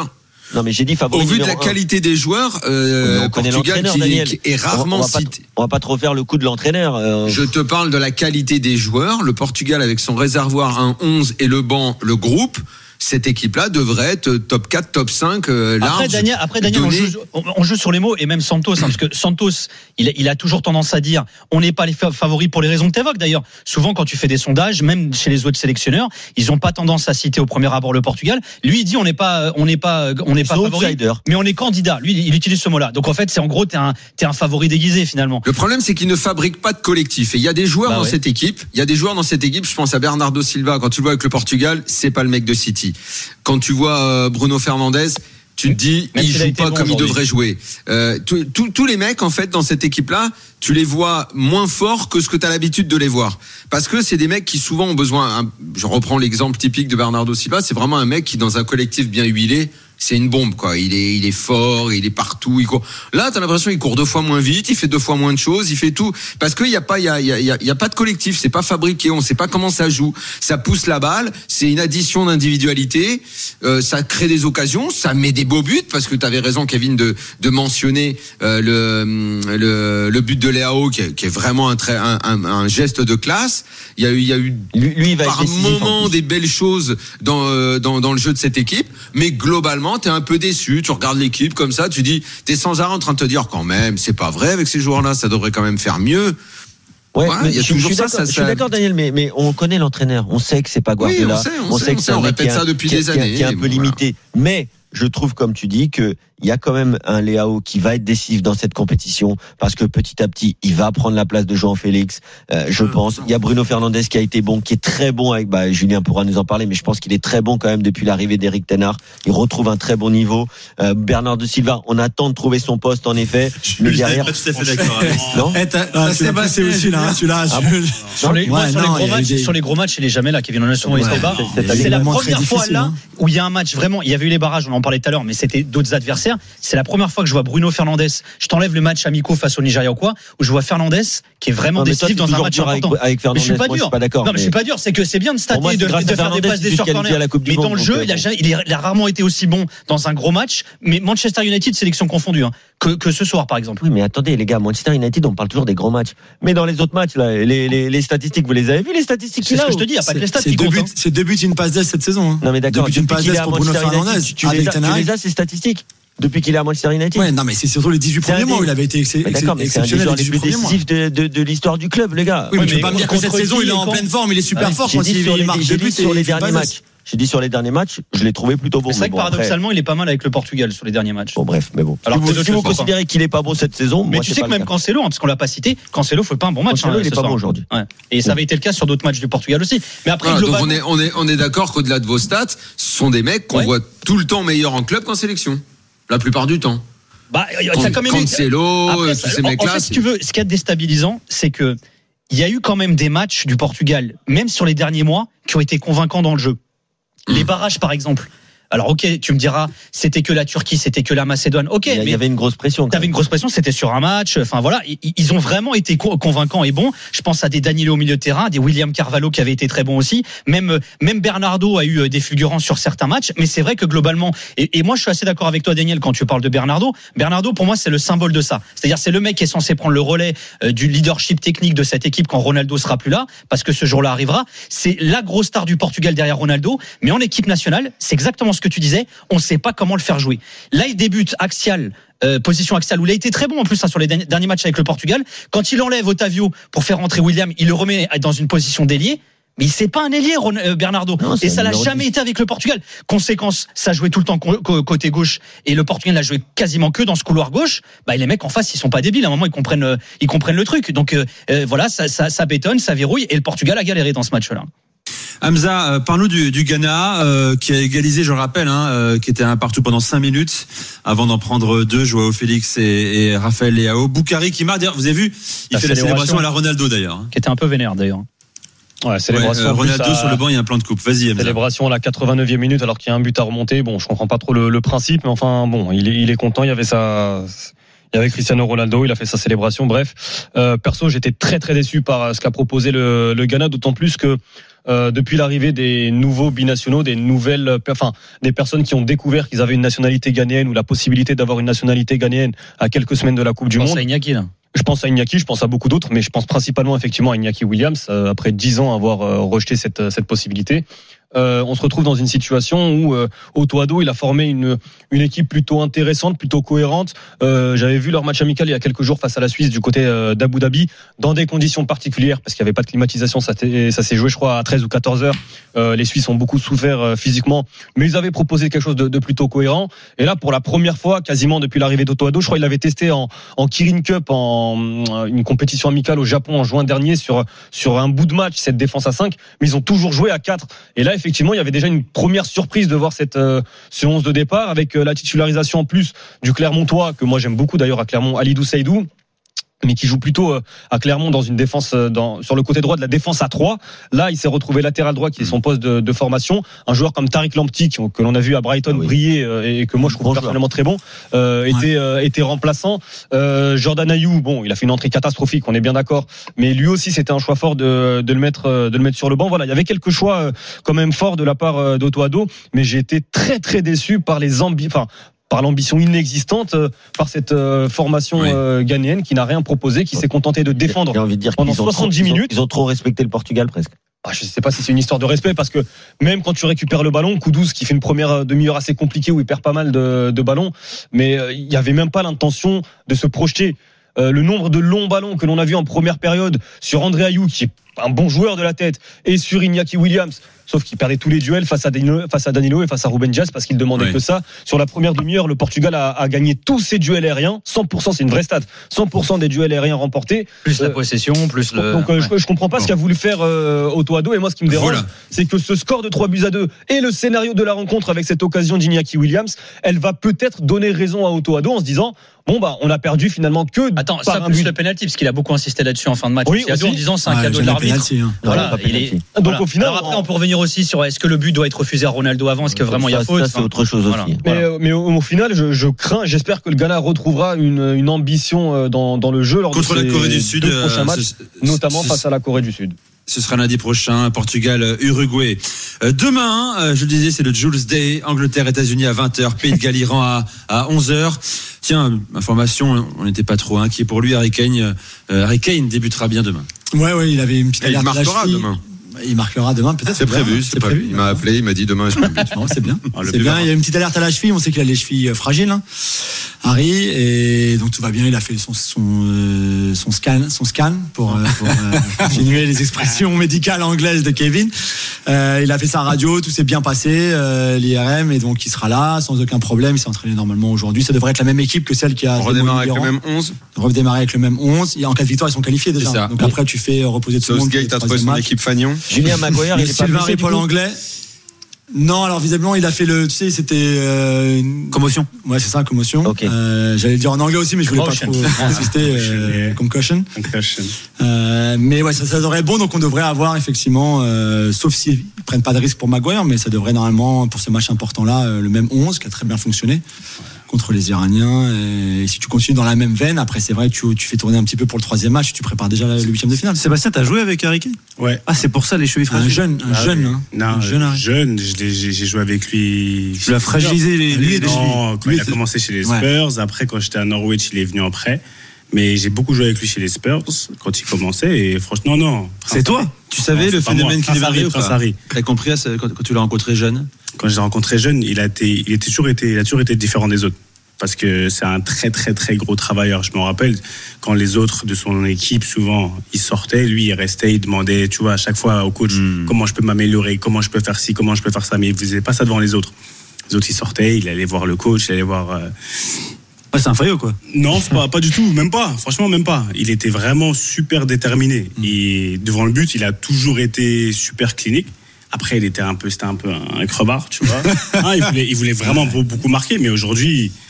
Non, mais j'ai dit favori. Au vu de la qualité des joueurs, Portugal qui est rarement cité. On va pas trop faire le coup de l'entraîneur. Je te parle de la qualité des joueurs. Le Portugal avec son réservoir 1-11 et le banc, le groupe. Cette équipe-là devrait être top 4, top 5 large. Après Daniel, on joue sur les mots, et même Santos, parce que Santos, il a toujours tendance à dire on n'est pas les favoris pour les raisons que tu évoques. D'ailleurs, souvent quand tu fais des sondages, même chez les autres sélectionneurs, ils n'ont pas tendance à citer au premier abord le Portugal. Lui, il dit on n'est pas favori, mais on est candidat. Lui, il utilise ce mot-là. Donc en fait, c'est en gros t'es un favori déguisé finalement. Le problème, c'est qu'il ne fabrique pas de collectif. Et il y a des joueurs dans cette équipe. Il y a des joueurs dans cette équipe. Je pense à Bernardo Silva. Quand tu le vois avec le Portugal, c'est pas le mec de City. Quand tu vois Bruno Fernandes, tu te dis il joue pas comme il devrait jouer. Tous les mecs en fait dans cette équipe-là, tu les vois moins forts que ce que tu as l'habitude de les voir. Parce que c'est des mecs qui souvent ont besoin. Je reprends l'exemple typique de Bernardo Silva, c'est vraiment un mec qui dans un collectif bien huilé, c'est une bombe quoi. Il est fort, il est partout, il court. Là, t'as l'impression qu'il court 2 fois moins vite, il fait 2 fois moins de choses, il fait tout parce qu'il y a pas de collectif, c'est pas fabriqué, on sait pas comment ça joue. Ça pousse la balle, c'est une addition d'individualité, ça crée des occasions, ça met des beaux buts parce que t'avais raison Kevin de mentionner le but de Leao qui est vraiment un geste de classe. Il y a eu lui par moment des belles choses dans le jeu de cette équipe, mais globalement t'es un peu déçu, tu regardes l'équipe comme ça, tu dis, t'es sans arrêt en train de te dire quand même, c'est pas vrai avec ces joueurs-là, ça devrait quand même faire mieux. Ouais, voilà, je suis d'accord Daniel, mais on connaît l'entraîneur, on sait que c'est pas Guardiola, on sait que c'est un mec répète ça depuis des années, qui est un peu limité, mais je trouve, comme tu dis, que il y a quand même un Leao qui va être décisif dans cette compétition parce que petit à petit, il va prendre la place de João Félix. Je pense. Il y a Bruno Fernandes qui a été bon, qui est très bon avec. Julien pourra nous en parler, mais je pense qu'il est très bon quand même depuis l'arrivée d'Eric Ten Hag. Il retrouve un très bon niveau. Bernardo Silva, on attend de trouver son poste en effet. Mais derrière, pas tout à fait d'accord. Non. C'est passé aussi là. Sur les gros matchs, il est jamais là. Kevin, on a souvent c'est la première fois là où il y a un match vraiment. Il y avait eu les barrages, on en parlait tout à l'heure, mais c'était d'autres adversaires. C'est la première fois que je vois Bruno Fernandes. Je t'enlève le match amicaux face au Nigeria ou quoi, où je vois Fernandes qui est vraiment décisif dans un match important. Avec Fernandes, mais je suis pas dur. Je suis pas d'accord. Non, mais je suis pas dur. C'est que c'est bien de stater, de faire des passes sur corner. Mais dans le jeu, il a rarement été aussi bon dans un gros match. Mais Manchester United, sélection confondue, que ce soir par exemple. Oui, mais attendez les gars, Manchester United, on parle toujours des gros matchs. Mais dans les autres matchs, là, les statistiques, vous les avez vues les statistiques? C'est ce que je te dis. Il y a pas que les stats qui comptent. C'est 2 buts, une passe d'ess cette saison. Non mais d'accord. Depuis une passe d'ess pour Bruno Fernandes. Tu les as ces statistiques? Depuis qu'il est à Manchester United. Ouais, non, mais c'est surtout les 18 premiers mois où il avait été exceptionnel. Mais c'est un des joueurs les plus décisifs de l'histoire du club, les gars. Oui, mais tu peux pas me dire que cette saison, il est en pleine forme, il est super fort quand il marque des buts sur les derniers matchs. J'ai dit sur les derniers matchs, je l'ai trouvé plutôt bon. C'est vrai que paradoxalement, il est pas mal avec le Portugal sur les derniers matchs. Bon, bref, mais bon. Alors, si vous considérez qu'il est pas bon cette saison, mais tu sais que même Cancelo, parce qu'on l'a pas cité, Cancelo fait pas un bon match. Cancelo, il est pas bon aujourd'hui. Et ça avait été le cas sur d'autres matchs du Portugal aussi. Mais après, donc on est d'accord qu'au-delà de vos stats, ce sont des mecs qu'on voit tout le temps meilleurs en club qu'en sélection. La plupart du temps. T'as quand même Cancelo, tous ces mecs-là. En fait, si tu veux, ce qui est déstabilisant, c'est que il y a eu quand même des matchs du Portugal, même sur les derniers mois, qui ont été convaincants dans le jeu. Les barrages, par exemple. Alors, ok, tu me diras, c'était que la Turquie, c'était que la Macédoine. Ok, il y avait une grosse pression. T'avais une grosse pression, c'était sur un match. Enfin voilà, ils ont vraiment été convaincants et bons. Je pense à des Danilo au milieu de terrain, des William Carvalho qui avaient été très bons aussi. Même Bernardo a eu des fulgurances sur certains matchs. Mais c'est vrai que globalement, et moi je suis assez d'accord avec toi, Daniel, quand tu parles de Bernardo. Bernardo, pour moi, c'est le symbole de ça. C'est-à-dire, c'est le mec qui est censé prendre le relais du leadership technique de cette équipe quand Ronaldo sera plus là, parce que ce jour-là arrivera. C'est la grosse star du Portugal derrière Ronaldo. Mais en équipe nationale, c'est exactement ce que tu disais. On ne sait pas comment le faire jouer. Là, il débute axial, position axiale, où il a été très bon en plus sur les derniers matchs avec le Portugal. Quand il enlève Otavio pour faire rentrer William, il le remet dans une position d'ailier. Mais c'est pas un ailier, Bernardo. Non, et ça l'a jamais été avec le Portugal. Conséquence, ça jouait tout le temps côté gauche et le Portugal l'a joué quasiment que dans ce couloir gauche. Les mecs en face, ils sont pas débiles. À un moment, ils comprennent le truc. Donc voilà, ça bétonne, ça verrouille et le Portugal a galéré dans ce match-là. Hamza, parle-nous du Ghana qui a égalisé, je le rappelle, qui était un partout pendant 5 minutes avant d'en prendre 2, João Félix et Raphaël Leao. Boukari qui marque, d'ailleurs, vous avez vu, il fait la célébration à la Ronaldo d'ailleurs. Qui était un peu vénère d'ailleurs. Ouais, célébration. Ronaldo sur le banc, il y a un plan de coupe. Vas-y, Hamza. Célébration à la 89e minute alors qu'il y a un but à remonter. Bon, je comprends pas trop le principe, mais enfin bon, il est content. Il y avait Il y avait Cristiano Ronaldo, il a fait sa célébration. Bref, perso, j'étais très très déçu par ce qu'a proposé le Ghana, d'autant plus que depuis l'arrivée des nouveaux binationaux, des personnes qui ont découvert qu'ils avaient une nationalité ghanéenne ou la possibilité d'avoir une nationalité ghanéenne à quelques semaines de la Coupe du Monde. Je pense à Iñaki, là. Je pense à Iñaki, je pense à beaucoup d'autres, mais je pense principalement effectivement à Iñaki Williams, après 10 ans avoir rejeté cette possibilité. On se retrouve dans une situation où Otto Addo, il a formé une équipe plutôt intéressante, plutôt cohérente. J'avais vu leur match amical il y a quelques jours face à la Suisse du côté d'Abu Dhabi, dans des conditions particulières, parce qu'il n'y avait pas de climatisation. Ça s'est joué, je crois, à 13 ou 14 heures. Les Suisses ont beaucoup souffert physiquement, mais ils avaient proposé quelque chose de plutôt cohérent. Et là, pour la première fois, quasiment depuis l'arrivée d'Otto Addo, je crois qu'il avait testé en Kirin Cup, en une compétition amicale au Japon en juin dernier, sur un bout de match, cette défense à 5, mais ils ont toujours joué à 4. Et là, effectivement, il y avait déjà une première surprise de voir ce 11 de départ, avec la titularisation en plus du Clermontois, que moi j'aime beaucoup d'ailleurs à Clermont, Alidou Seydou, mais qui joue plutôt à Clermont dans une défense sur le côté droit de la défense à 3. Là, il s'est retrouvé latéral droit, qui est son poste de formation. Un joueur comme Tariq Lamptey, que l'on a vu à Brighton briller et que moi je trouve personnellement très bon, était remplaçant. Jordan Ayew, bon, il a fait une entrée catastrophique, on est bien d'accord, mais lui aussi c'était un choix fort de le mettre sur le banc. Voilà, il y avait quelques choix quand même forts de la part d'Otto Addo, mais j'ai été très très déçu par par l'ambition inexistante, par cette formation ghanéenne qui n'a rien proposé, qui s'est contentée de défendre pendant 70 minutes. Ils ont trop respecté le Portugal presque. Je ne sais pas si c'est une histoire de respect, parce que même quand tu récupères le ballon, Kudus qui fait une première demi-heure assez compliquée où il perd pas mal de ballons, mais il n'y avait même pas l'intention de se projeter. Le nombre de longs ballons que l'on a vu en première période sur André Ayew, qui est un bon joueur de la tête, et sur Iñaki Williams, sauf qu'il perdait tous les duels face à Danilo et face à Ruben Dias, parce qu'il demandait que ça. Sur la première demi-heure, le Portugal a gagné tous ses duels aériens, 100%, c'est une vraie stat, 100% des duels aériens remportés. Plus la possession, plus le... Donc je comprends pas ce qu'a voulu faire Otto Addo, et moi ce qui me dérange, c'est que ce score de 3-2 et le scénario de la rencontre avec cette occasion d'Iñaki Williams, elle va peut-être donner raison à Otto Addo en se disant, on a perdu finalement que par ça plus le penalty, parce qu'il a beaucoup insisté là-dessus en fin de match. Oui, en disant c'est un cadeau de l'arbitre. Voilà, donc au final, alors après on peut revenir aussi sur est-ce que le but doit être refusé à Ronaldo avant, est-ce que vraiment il y a faute. Ça c'est autre chose aussi. Mais au final, je crains, j'espère que le Ghana retrouvera une ambition dans le jeu lors contre de la Corée du Sud, prochains matchs, notamment face à la Corée du Sud. Ce sera lundi prochain, Portugal-Uruguay. Demain, je le disais, c'est le Jules Day, Angleterre-États-Unis à 20h, Pays de Galles, Iran à 11h. Tiens, information, on n'était pas trop inquiet pour lui. Harry Kane débutera bien demain. Ouais, il avait une petite alerte. Il marquera demain. Il marquera demain, peut-être. C'est prévu. Il m'a appelé, il m'a dit demain. C'est bien. C'est bien. Il y a une petite alerte à la cheville. On sait qu'il a les chevilles fragiles, Harry, et donc tout va bien. Il a fait son scan pour continuer les expressions médicales anglaises de Kevin. Il a fait sa radio, tout s'est bien passé, l'IRM, et donc il sera là sans aucun problème. Il s'est entraîné normalement aujourd'hui. Ça devrait être la même équipe que celle qui a redémarré avec le même 11. Redémarrer avec le même 11. En cas de victoire, ils sont qualifiés déjà. Donc après, tu fais reposer tout le monde. Southgate a trouvé son équipe Fagnon. Julien Maguire, il est Sylvain et Paul Anglais. Non, alors visiblement il a fait c'était une commotion. Ouais, c'est ça, commotion. Okay. J'allais dire en anglais aussi, mais je voulais pas trop insister. Concussion. Mais ouais, ça devrait être bon, donc on devrait avoir effectivement, sauf s'ils prennent pas de risque pour Maguire, mais ça devrait normalement pour ce match important là le même 11 qui a très bien fonctionné contre les Iraniens. Et si tu continues dans la même veine, après c'est vrai que tu fais tourner un petit peu pour le troisième match, tu prépares déjà le huitième de finale. Sébastien, t'as joué avec Harry Kane ? Ouais. Ah, c'est pour ça les chevilles fragiles. Un jeune. J'ai joué avec lui. Tu l'as fragilisé quand il a commencé chez les Spurs. Après, quand j'étais à Norwich, il est venu en prêt. Mais j'ai beaucoup joué avec lui chez les Spurs quand il commençait. Et franchement, non. C'est toi ? Tu savais le phénomène qu'il avait ou pas ? T'as compris quand tu l'as rencontré jeune ? Quand je l'ai rencontré jeune, il a toujours été différent des autres. Parce que c'est un très très très gros travailleur. Je me rappelle quand les autres de son équipe, souvent, ils sortaient, lui il restait, il demandait, tu vois, à chaque fois au coach, comment je peux m'améliorer, comment je peux faire ci, comment je peux faire ça, mais il faisait pas ça devant les autres. Les autres ils sortaient, il allait voir le coach, il allait voir. C'est un faillot quoi. Non, pas du tout, même pas. Franchement, même pas. Il était vraiment super déterminé. Et devant le but, il a toujours été super clinique. Après, c'était un peu un crevard, tu vois. Il voulait vraiment beaucoup marquer, mais aujourd'hui.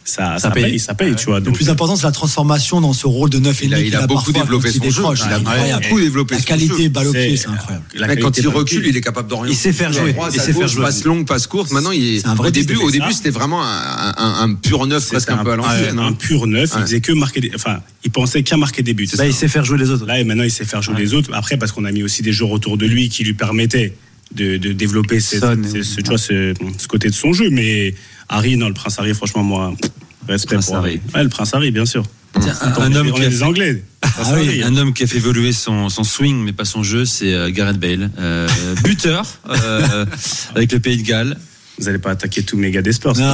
ça paye, tu vois. Le plus important, c'est la transformation dans ce rôle de 9 et demi. Il a beaucoup développé son jeu. Il a beaucoup développé son jeu. La qualité balle au pied, c'est incroyable. Quand il recule, il est capable d'orienter. Il sait faire jouer. Passe longue, passe courte. Maintenant, au début, c'était vraiment un pur neuf, presque un peu à l'ancienne. Un pur neuf. Il faisait que marquer il pensait qu'à marquer des buts. Là, il sait faire jouer les autres. Là, et maintenant, il sait faire jouer les autres. Après, parce qu'on a mis aussi des joueurs autour de lui qui lui permettaient de développer ce côté de son jeu. Mais Harry, le Prince Harry, franchement, moi, respect pour Harry. Ouais, le Prince Harry, bien sûr. Un homme qui a des Anglais. Un homme qui a fait évoluer son swing, mais pas son jeu, c'est Gareth Bale, buteur avec le Pays de Galles. Vous n'allez pas attaquer tous mes gars des Spurs.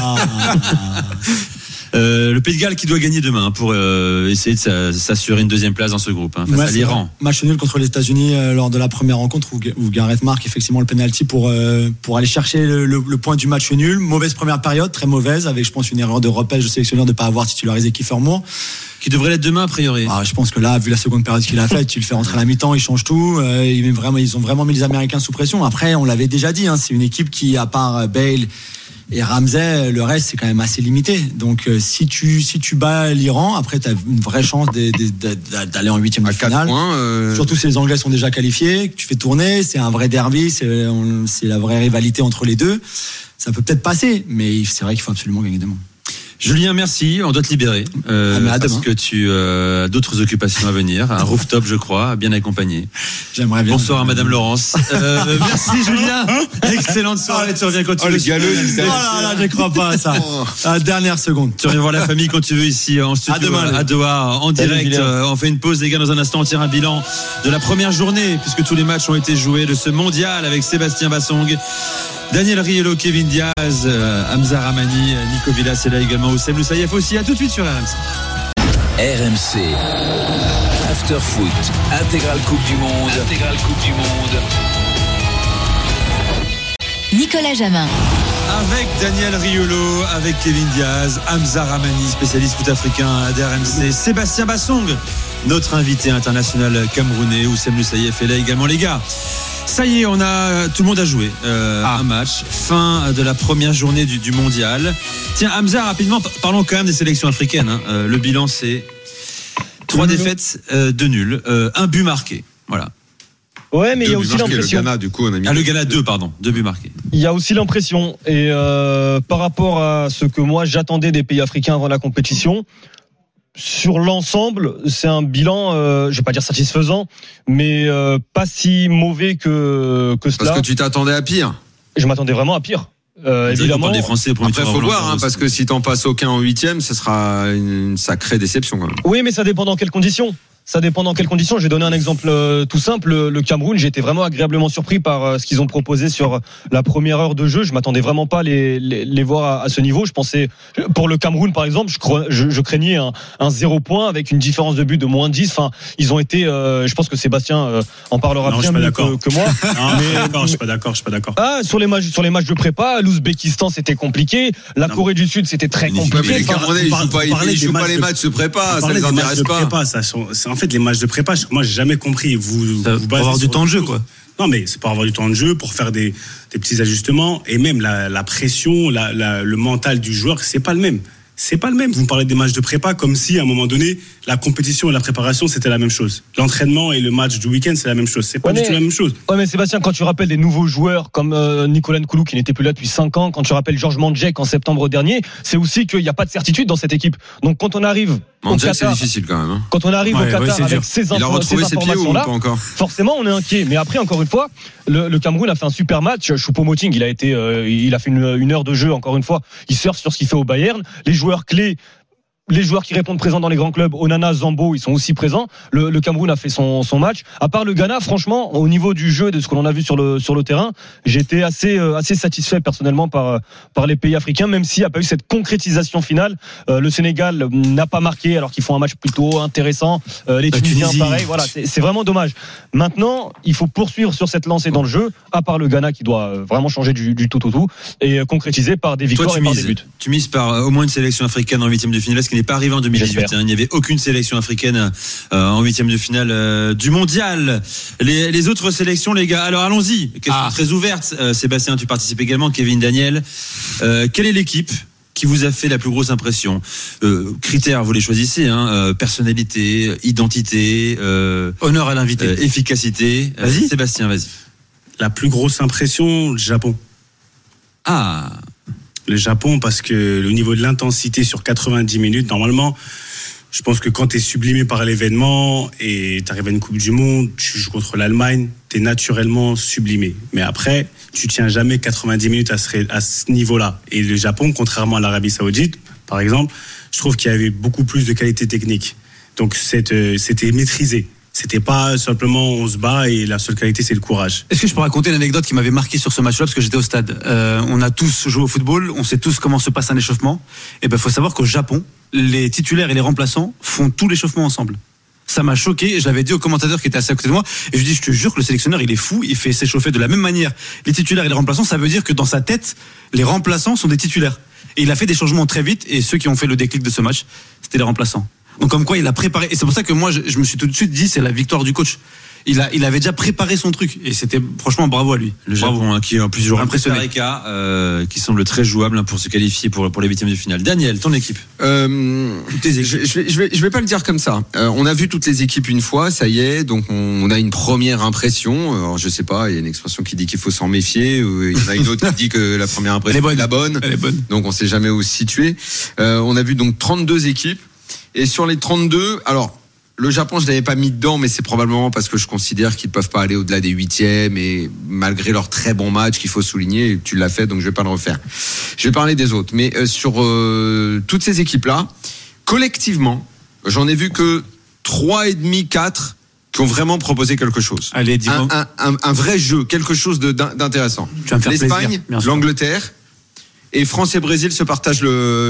Le Pays de Galles qui doit gagner demain pour essayer de s'assurer une deuxième place dans ce groupe face à l'Iran. Match nul contre les États-Unis lors de la première rencontre où Gareth marque effectivement le penalty pour aller chercher le point du match nul. Mauvaise première période, très mauvaise, avec je pense une erreur de repêche de sélectionneur de ne pas avoir titularisé Kiefer Moore. Qui devrait l'être demain a priori. Je pense que là, vu la seconde période qu'il a faite, tu le fais rentrer à la mi-temps, il change tout. Ils ont vraiment mis les Américains sous pression. Après, on l'avait déjà dit, c'est une équipe qui, à part Bale et Ramsey, le reste c'est quand même assez limité. Donc si tu bats l'Iran, après tu as une vraie chance d'aller en huitième de finale. Surtout si les Anglais sont déjà qualifiés, que tu fais tourner, c'est un vrai derby, c'est la vraie rivalité entre les deux. Ça peut peut-être passer, mais c'est vrai qu'il faut absolument gagner demain. Julien, merci. On doit te libérer parce que tu as d'autres occupations à venir. Un rooftop, je crois, bien accompagné. J'aimerais bien. Bonsoir, Madame Laurence. Merci, Julien. Excellente soirée. Tu reviens quand tu veux. Le galeux. Je crois pas à ça. À la dernière seconde. Tu reviens voir la famille quand tu veux ici en studio à Doha, en direct. On fait une pause, les gars. Dans un instant, on tire un bilan de la première journée, puisque tous les matchs ont été joués de ce mondial avec Sébastien Bassong, Daniel Riolo, Kevin Diaz, Hamza Ramani, Nico Villas et là également Oussem Loussaïef aussi. À tout de suite sur RMC. RMC After Foot, intégrale Coupe du Monde. Nicolas Jamin. Avec Daniel Riolo, avec Kevin Diaz, Hamza Ramani, spécialiste foot africain d'RMC, Sébastien Bassong, notre invité international camerounais, Oussem Loussaïef et là également les gars. Ça y est, tout le monde a joué un match. Fin de la première journée du mondial. Tiens, Hamza, rapidement, parlons quand même des sélections africaines. Le bilan, c'est 3 défaites, 2 nuls, 1 but marqué. Voilà. Ouais, mais il y a aussi l'impression. Le Ghana, du coup, on a mis. Le Ghana 2 buts marqués. Il y a aussi l'impression, et par rapport à ce que moi j'attendais des pays africains avant la compétition, sur l'ensemble, c'est un bilan, je vais pas dire satisfaisant, mais pas si mauvais que cela. Parce que tu t'attendais à pire. Je m'attendais vraiment à pire. Évidemment. Des Français, après, faut voir, parce que si t'en passes aucun en huitième, ce sera une sacrée déception quand même. Oui, mais ça dépend dans quelles conditions. Je vais donner un exemple tout simple. Le Cameroun, j'ai été vraiment agréablement surpris par ce qu'ils ont proposé sur la première heure de jeu. Je m'attendais vraiment pas les voir à ce niveau. Je pensais, pour le Cameroun par exemple, je craignais un 0 point avec une différence de but de moins 10. Enfin, ils ont été, je pense que Sébastien en parlera bien mieux que moi. Je suis pas d'accord. Sur les matchs de prépa, l'Ouzbékistan c'était compliqué. La Corée du Sud c'était très compliqué. Mais les Camerounais, ils jouent pas les matchs de prépa. Ça les intéresse pas. En fait, les matchs de prépa, moi, j'ai jamais compris. Vous pour avoir du temps de jeu, quoi. Non, mais c'est pour avoir du temps de jeu, pour faire des petits ajustements. Et même la pression, le mental du joueur, c'est pas le même. Vous me parlez des matchs de prépa comme si, à un moment donné, la compétition et la préparation, c'était la même chose. L'entraînement et le match du week-end, c'est la même chose. C'est pas du tout la même chose. Ouais, mais Sébastien, quand tu rappelles des nouveaux joueurs comme Nicolas Nkoulou qui n'était plus là depuis 5 ans, quand tu rappelles Georges Mandjek en septembre dernier, c'est aussi qu'il n'y a pas de certitude dans cette équipe. Donc quand on arrive au Qatar, c'est difficile quand même. Quand on arrive au Qatar avec ces informations-là, forcément on est inquiet. Mais après, encore une fois, le Cameroun a fait un super match. Choupo-Moting, il a fait une heure de jeu, encore une fois. Il surfe sur ce qu'il fait au Bayern. Les joueurs clés, les joueurs qui répondent présents dans les grands clubs, Onana, Zambo, ils sont aussi présents. Le Cameroun a fait son match. À part le Ghana, franchement, au niveau du jeu, de ce que l'on a vu sur le terrain, j'étais assez satisfait personnellement par les pays africains, même s'il n'y a pas eu cette concrétisation finale. Le Sénégal n'a pas marqué, alors qu'ils font un match plutôt intéressant. Les Tunisiens, pareil. Voilà, c'est vraiment dommage. Maintenant, il faut poursuivre sur cette lancée dans le jeu, à part le Ghana qui doit vraiment changer du tout au tout et concrétiser par des victoires et par des buts. Tu mises par au moins une sélection africaine en huitième de finale, ce qui n'est pas arrivé en 2018. Il n'y avait aucune sélection africaine en huitième de finale du mondial. Les autres sélections, les gars. Alors allons-y. Question très ouverte. Sébastien, tu participes également. Kevin, Daniel. Quelle est l'équipe qui vous a fait la plus grosse impression? Critères, vous les choisissez, personnalité, identité, honneur à l'invité, efficacité. Vas-y. Sébastien, vas-y. La plus grosse impression, le Japon. Ah. Le Japon, parce que le niveau de l'intensité sur 90 minutes, normalement, je pense que quand tu es sublimé par l'événement et tu arrives à une Coupe du Monde, tu joues contre l'Allemagne, tu es naturellement sublimé. Mais après, tu tiens jamais 90 minutes à ce niveau-là. Et le Japon, contrairement à l'Arabie Saoudite, par exemple, je trouve qu'il y avait beaucoup plus de qualité technique. Donc c'était maîtrisé. C'était pas simplement on se bat et la seule qualité c'est le courage. Est-ce que je peux raconter une anecdote qui m'avait marqué sur ce match-là parce que j'étais au stade. On a tous joué au football, on sait tous comment se passe un échauffement. Et faut savoir qu'au Japon, les titulaires et les remplaçants font tout l'échauffement ensemble. Ça m'a choqué, je l'avais dit au commentateur qui était assis à côté de moi, et je dis, je te jure que le sélectionneur il est fou, il fait s'échauffer de la même manière les titulaires et les remplaçants, ça veut dire que dans sa tête, les remplaçants sont des titulaires. Et il a fait des changements très vite, et ceux qui ont fait le déclic de ce match, c'était les remplaçants. Donc comme quoi il a préparé, et c'est pour ça que moi je me suis tout de suite dit c'est la victoire du coach. Il avait déjà préparé son truc et c'était franchement bravo à lui. Le Japon qui est en plus joueur impressionné, qui semble très jouable pour se qualifier pour les huitièmes de finale. Daniel, ton équipe. Je vais pas le dire comme ça. On a vu toutes les équipes une fois, ça y est, donc on a une première impression. Alors je sais pas, il y a une expression qui dit qu'il faut s'en méfier, ou il y en a une autre qui dit que la première impression est la bonne. Elle est bonne. Donc on sait jamais où se situer. On a vu donc 32 équipes et sur les 32, alors le Japon, je l'avais pas mis dedans, mais c'est probablement parce que je considère qu'ils peuvent pas aller au-delà des huitièmes et malgré leur très bon match qu'il faut souligner, tu l'as fait, donc je vais pas le refaire. Je vais parler des autres, mais sur toutes ces équipes-là, collectivement, j'en ai vu que 3,5, 4 qui ont vraiment proposé quelque chose. Allez, dis-moi. Un vrai jeu, quelque chose d'intéressant. L'Espagne, l'Angleterre et France et Brésil se partagent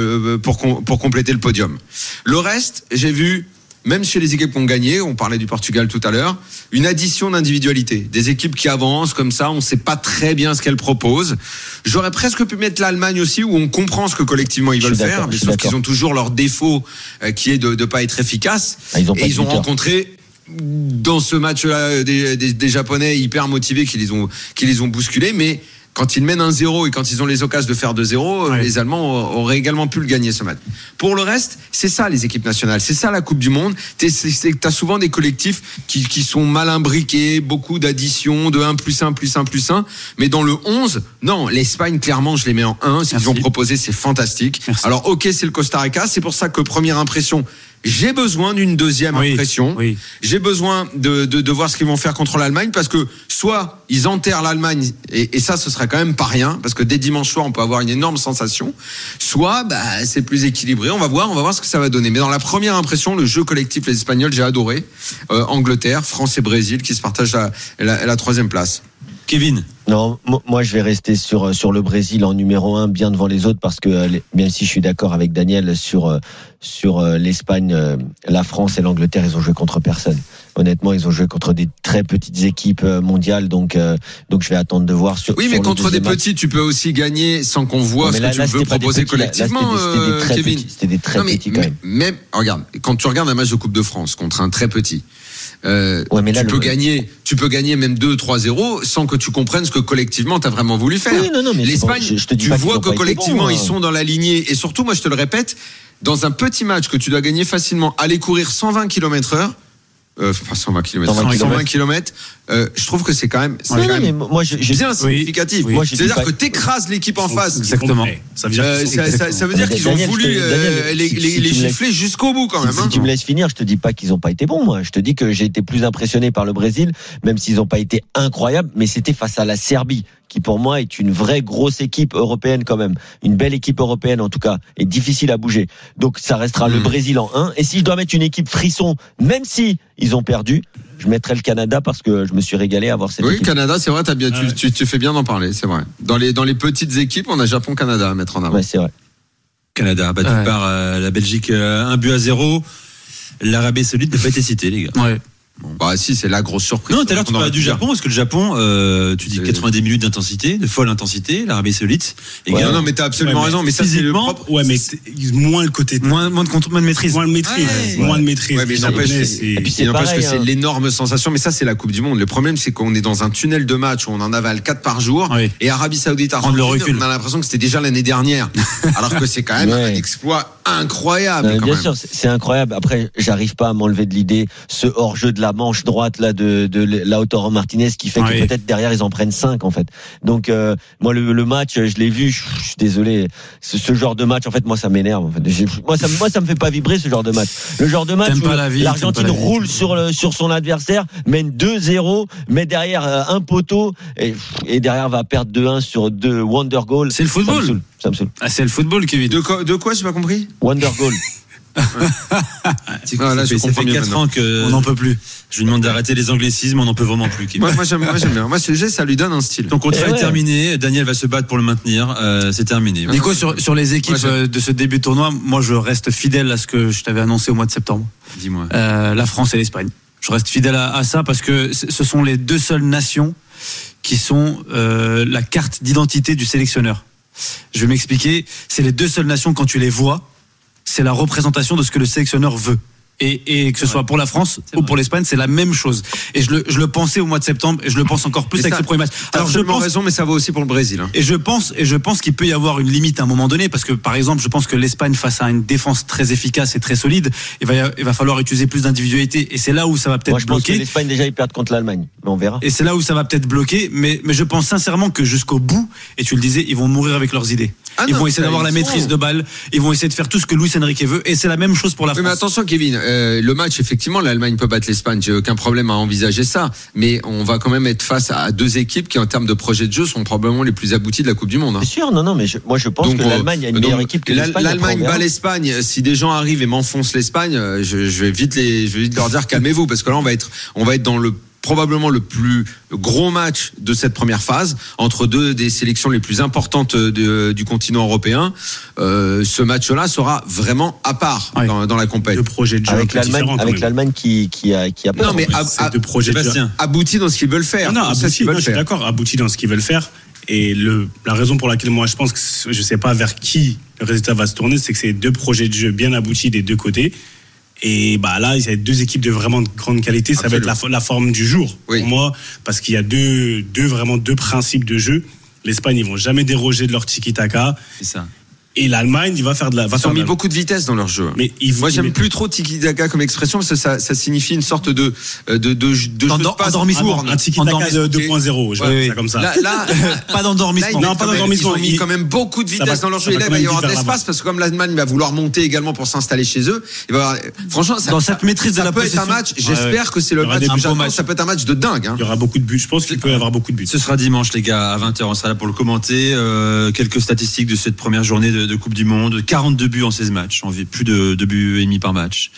pour compléter le podium. Le reste, j'ai vu, même chez les équipes qui ont gagné, on parlait du Portugal tout à l'heure, une addition d'individualité. Des équipes qui avancent comme ça, on ne sait pas très bien ce qu'elles proposent. J'aurais presque pu mettre l'Allemagne aussi, où on comprend ce que collectivement ils veulent faire, mais sauf qu'ils ont toujours leur défaut qui est de ne pas être efficaces. Ils ont rencontré dans ce match-là des Japonais hyper motivés qui les ont bousculés, mais quand ils mènent 1-0 et quand ils ont les occasions de faire 2-0, les Allemands auraient également pu le gagner ce match. Pour le reste, c'est ça les équipes nationales, c'est ça la Coupe du Monde. T'as souvent des collectifs qui sont mal imbriqués, beaucoup d'additions, de 1 + 1 + 1 + 1. Mais dans le 11, non, l'Espagne, clairement, je les mets en 1. Ce qu'ils ont proposé, c'est fantastique. Merci. Alors, ok, c'est le Costa Rica. C'est pour ça que première impression, j'ai besoin d'une deuxième impression. Oui. J'ai besoin de voir ce qu'ils vont faire contre l'Allemagne, parce que soit ils enterrent l'Allemagne, et ça, ce serait quand même pas rien, parce que dès dimanche soir, on peut avoir une énorme sensation. Soit, c'est plus équilibré. On va voir ce que ça va donner. Mais dans la première impression, le jeu collectif, les Espagnols, j'ai adoré. Angleterre, France et Brésil qui se partagent la troisième place. Kevin? Non, moi je vais rester sur le Brésil en numéro 1, bien devant les autres, parce que même si je suis d'accord avec Daniel sur l'Espagne, la France et l'Angleterre, ils ont joué contre personne. Honnêtement, ils ont joué contre des très petites équipes mondiales, donc je vais attendre de voir Oui, mais contre des petits, tu peux aussi gagner sans qu'on voit ce que tu veux proposer collectivement, Kevin. C'était des très petits quand même. Même, regarde, quand tu regardes un match de Coupe de France contre un très petit, tu peux gagner même 2-3-0 sans que tu comprennes ce que collectivement t'as vraiment voulu faire. Oui, non, mais l'Espagne, tu vois que collectivement ils sont dans la lignée, et surtout, moi je te le répète, dans un petit match que tu dois gagner facilement, aller courir 120 km/h, pas 120 km, 120 km, je trouve que c'est quand même bien significatif. Oui. C'est-à-dire que t'écrases l'équipe en face. Exactement. Ça veut dire qu'ils ont voulu les gifler jusqu'au bout quand même. Si tu me laisses finir, je te dis pas qu'ils ont pas été bons, moi. Je te dis que j'ai été plus impressionné par le Brésil, même s'ils ont pas été incroyables, mais c'était face à la Serbie, qui pour moi est une vraie grosse équipe européenne quand même. Une belle équipe européenne en tout cas, et difficile à bouger. Donc ça restera le Brésil en 1. Et si je dois mettre une équipe frisson, même si ils ont perdu, je mettrais le Canada, parce que je me suis régalé à voir cette équipe. Oui, Canada, c'est vrai, tu fais bien d'en parler, c'est vrai. Dans les petites équipes, on a Japon-Canada à mettre en avant. Ouais, c'est vrai. Canada, battu par la Belgique 1-0. L'Arabie Saoudite n'a pas été citée, les gars. Ouais. Bah si, c'est la grosse surprise. Non, tout à l'heure tu parlais du Japon, parce que le Japon, tu dis 90 minutes d'intensité, de folle intensité, l'Arabie Saoudite. Non, mais t'as absolument raison. Mais ça, c'est le propre. Ouais, mais moins le côté. Moins de contrôle, moins de maîtrise. Moins de maîtrise. Ouais, mais il n'empêche que c'est l'énorme sensation. Mais ça, c'est la Coupe du Monde. Le problème, c'est qu'on est dans un tunnel de match où on en avale 4 par jour. Oui. Et Arabie Saoudite, Argentine, on a l'impression que c'était déjà l'année dernière. Alors que c'est quand même un exploit incroyable. Bien sûr, c'est incroyable. Après, j'arrive pas à m'enlever de l'idée ce hors-jeu de la manche droite là de Lautaro Martinez qui fait que peut-être derrière ils en prennent 5 en fait. Donc moi le match, je l'ai vu, je suis désolé, ce genre de match en fait moi ça m'énerve en fait. Moi ça me fait pas vibrer ce genre de match. Le genre de match où l'Argentine roule sur son adversaire, mène 2-0, met derrière un poteau et derrière va perdre 2-1 sur 2 wonder goals. C'est le football. Ça me saoule. Ah, c'est le football, Kevin. De quoi j'ai pas compris? Wonder goal. Ça fait 4 ans qu'on n'en peut plus. Je lui demande d'arrêter les anglicismes, on n'en peut vraiment plus. Moi j'aime bien. Moi ce jeu, ça lui donne un style. Ton contrat est terminé. Daniel va se battre pour le maintenir. C'est terminé. Nico, sur les équipes de ce début de tournoi, moi je reste fidèle à ce que je t'avais annoncé au mois de septembre. Dis-moi. La France et l'Espagne. Je reste fidèle à ça parce que ce sont les deux seules nations qui sont la carte d'identité du sélectionneur. Je vais m'expliquer. C'est les deux seules nations, quand tu les vois, c'est la représentation de ce que le sélectionneur veut. Et que ce soit pour la France ou pour l'Espagne, c'est la même chose. Et je le pensais au mois de septembre et je le pense encore plus avec ce premier match. Alors je pense raison, mais ça va aussi pour le Brésil. Et je pense qu'il peut y avoir une limite à un moment donné, parce que par exemple, je pense que l'Espagne face à une défense très efficace et très solide, il va falloir utiliser plus d'individualité. Et c'est là où ça va peut-être bloquer. Moi, je pense que l'Espagne déjà ils perdent contre l'Allemagne, mais on verra. Et c'est là où ça va peut-être bloquer, mais je pense sincèrement que jusqu'au bout, et tu le disais, ils vont mourir avec leurs idées. Ils vont essayer d'avoir la maîtrise de balle, ils vont essayer de faire tout ce que Luis Enrique veut, et c'est la même chose pour la France. Mais attention, Kevin, le match, effectivement, l'Allemagne peut battre l'Espagne. J'ai aucun problème à envisager ça, mais on va quand même être face à deux équipes qui, en termes de projet de jeu, sont probablement les plus abouties de la Coupe du Monde. C'est sûr, non, mais moi je pense que l'Allemagne a une meilleure équipe que l'Espagne. L'Allemagne bat l'Espagne. Si des gens arrivent et m'enfoncent l'Espagne, je vais vite leur dire calmez-vous, parce que là on va être dans probablement le plus gros match de cette première phase entre deux des sélections les plus importantes du continent européen. Ce match-là sera vraiment à part dans la compétition. Le projet de jeu avec l'Allemagne qui a peur. Non, mais de projet de jeu abouti dans ce qu'ils veulent faire. Non, je suis d'accord, abouti dans ce qu'ils veulent faire. Et la raison pour laquelle moi je pense que je sais pas vers qui le résultat va se tourner, c'est que c'est deux projets de jeu bien aboutis des deux côtés. Et bah là, il y a deux équipes de vraiment de grande qualité. Ça va être la forme du jour pour moi, parce qu'il y a deux principes de jeu. L'Espagne, ils vont jamais déroger de leur tiki-taka. C'est ça. Et l'Allemagne, il va faire de la. Ils ont mis beaucoup de vitesse dans leur jeu. Mais moi, j'aime plus trop tiki-taka comme expression, parce que ça signifie une sorte de jeu de passe endormissement. Un tiki-taka 2.0. Je vois ça comme ça. Là, pas d'endormissement. Non, pas d'endormissement. Ils ont mis quand même beaucoup de vitesse dans leur jeu. Et là, il va y avoir de l'espace, parce que comme l'Allemagne va vouloir monter également pour s'installer chez eux, il va y avoir. Franchement, dans cette maîtrise de la possession, ça peut être un match. J'espère que c'est le match du Japon. Ça peut être un match de dingue. Il y aura beaucoup de buts. Je pense qu'il peut y avoir beaucoup de buts. Ce sera dimanche, les gars, à 20h. On sera là pour le commenter. Quelques statistiques de cette première journée de Coupe du Monde. 42 buts en 16 matchs. On fait plus de 2 buts et demi par match.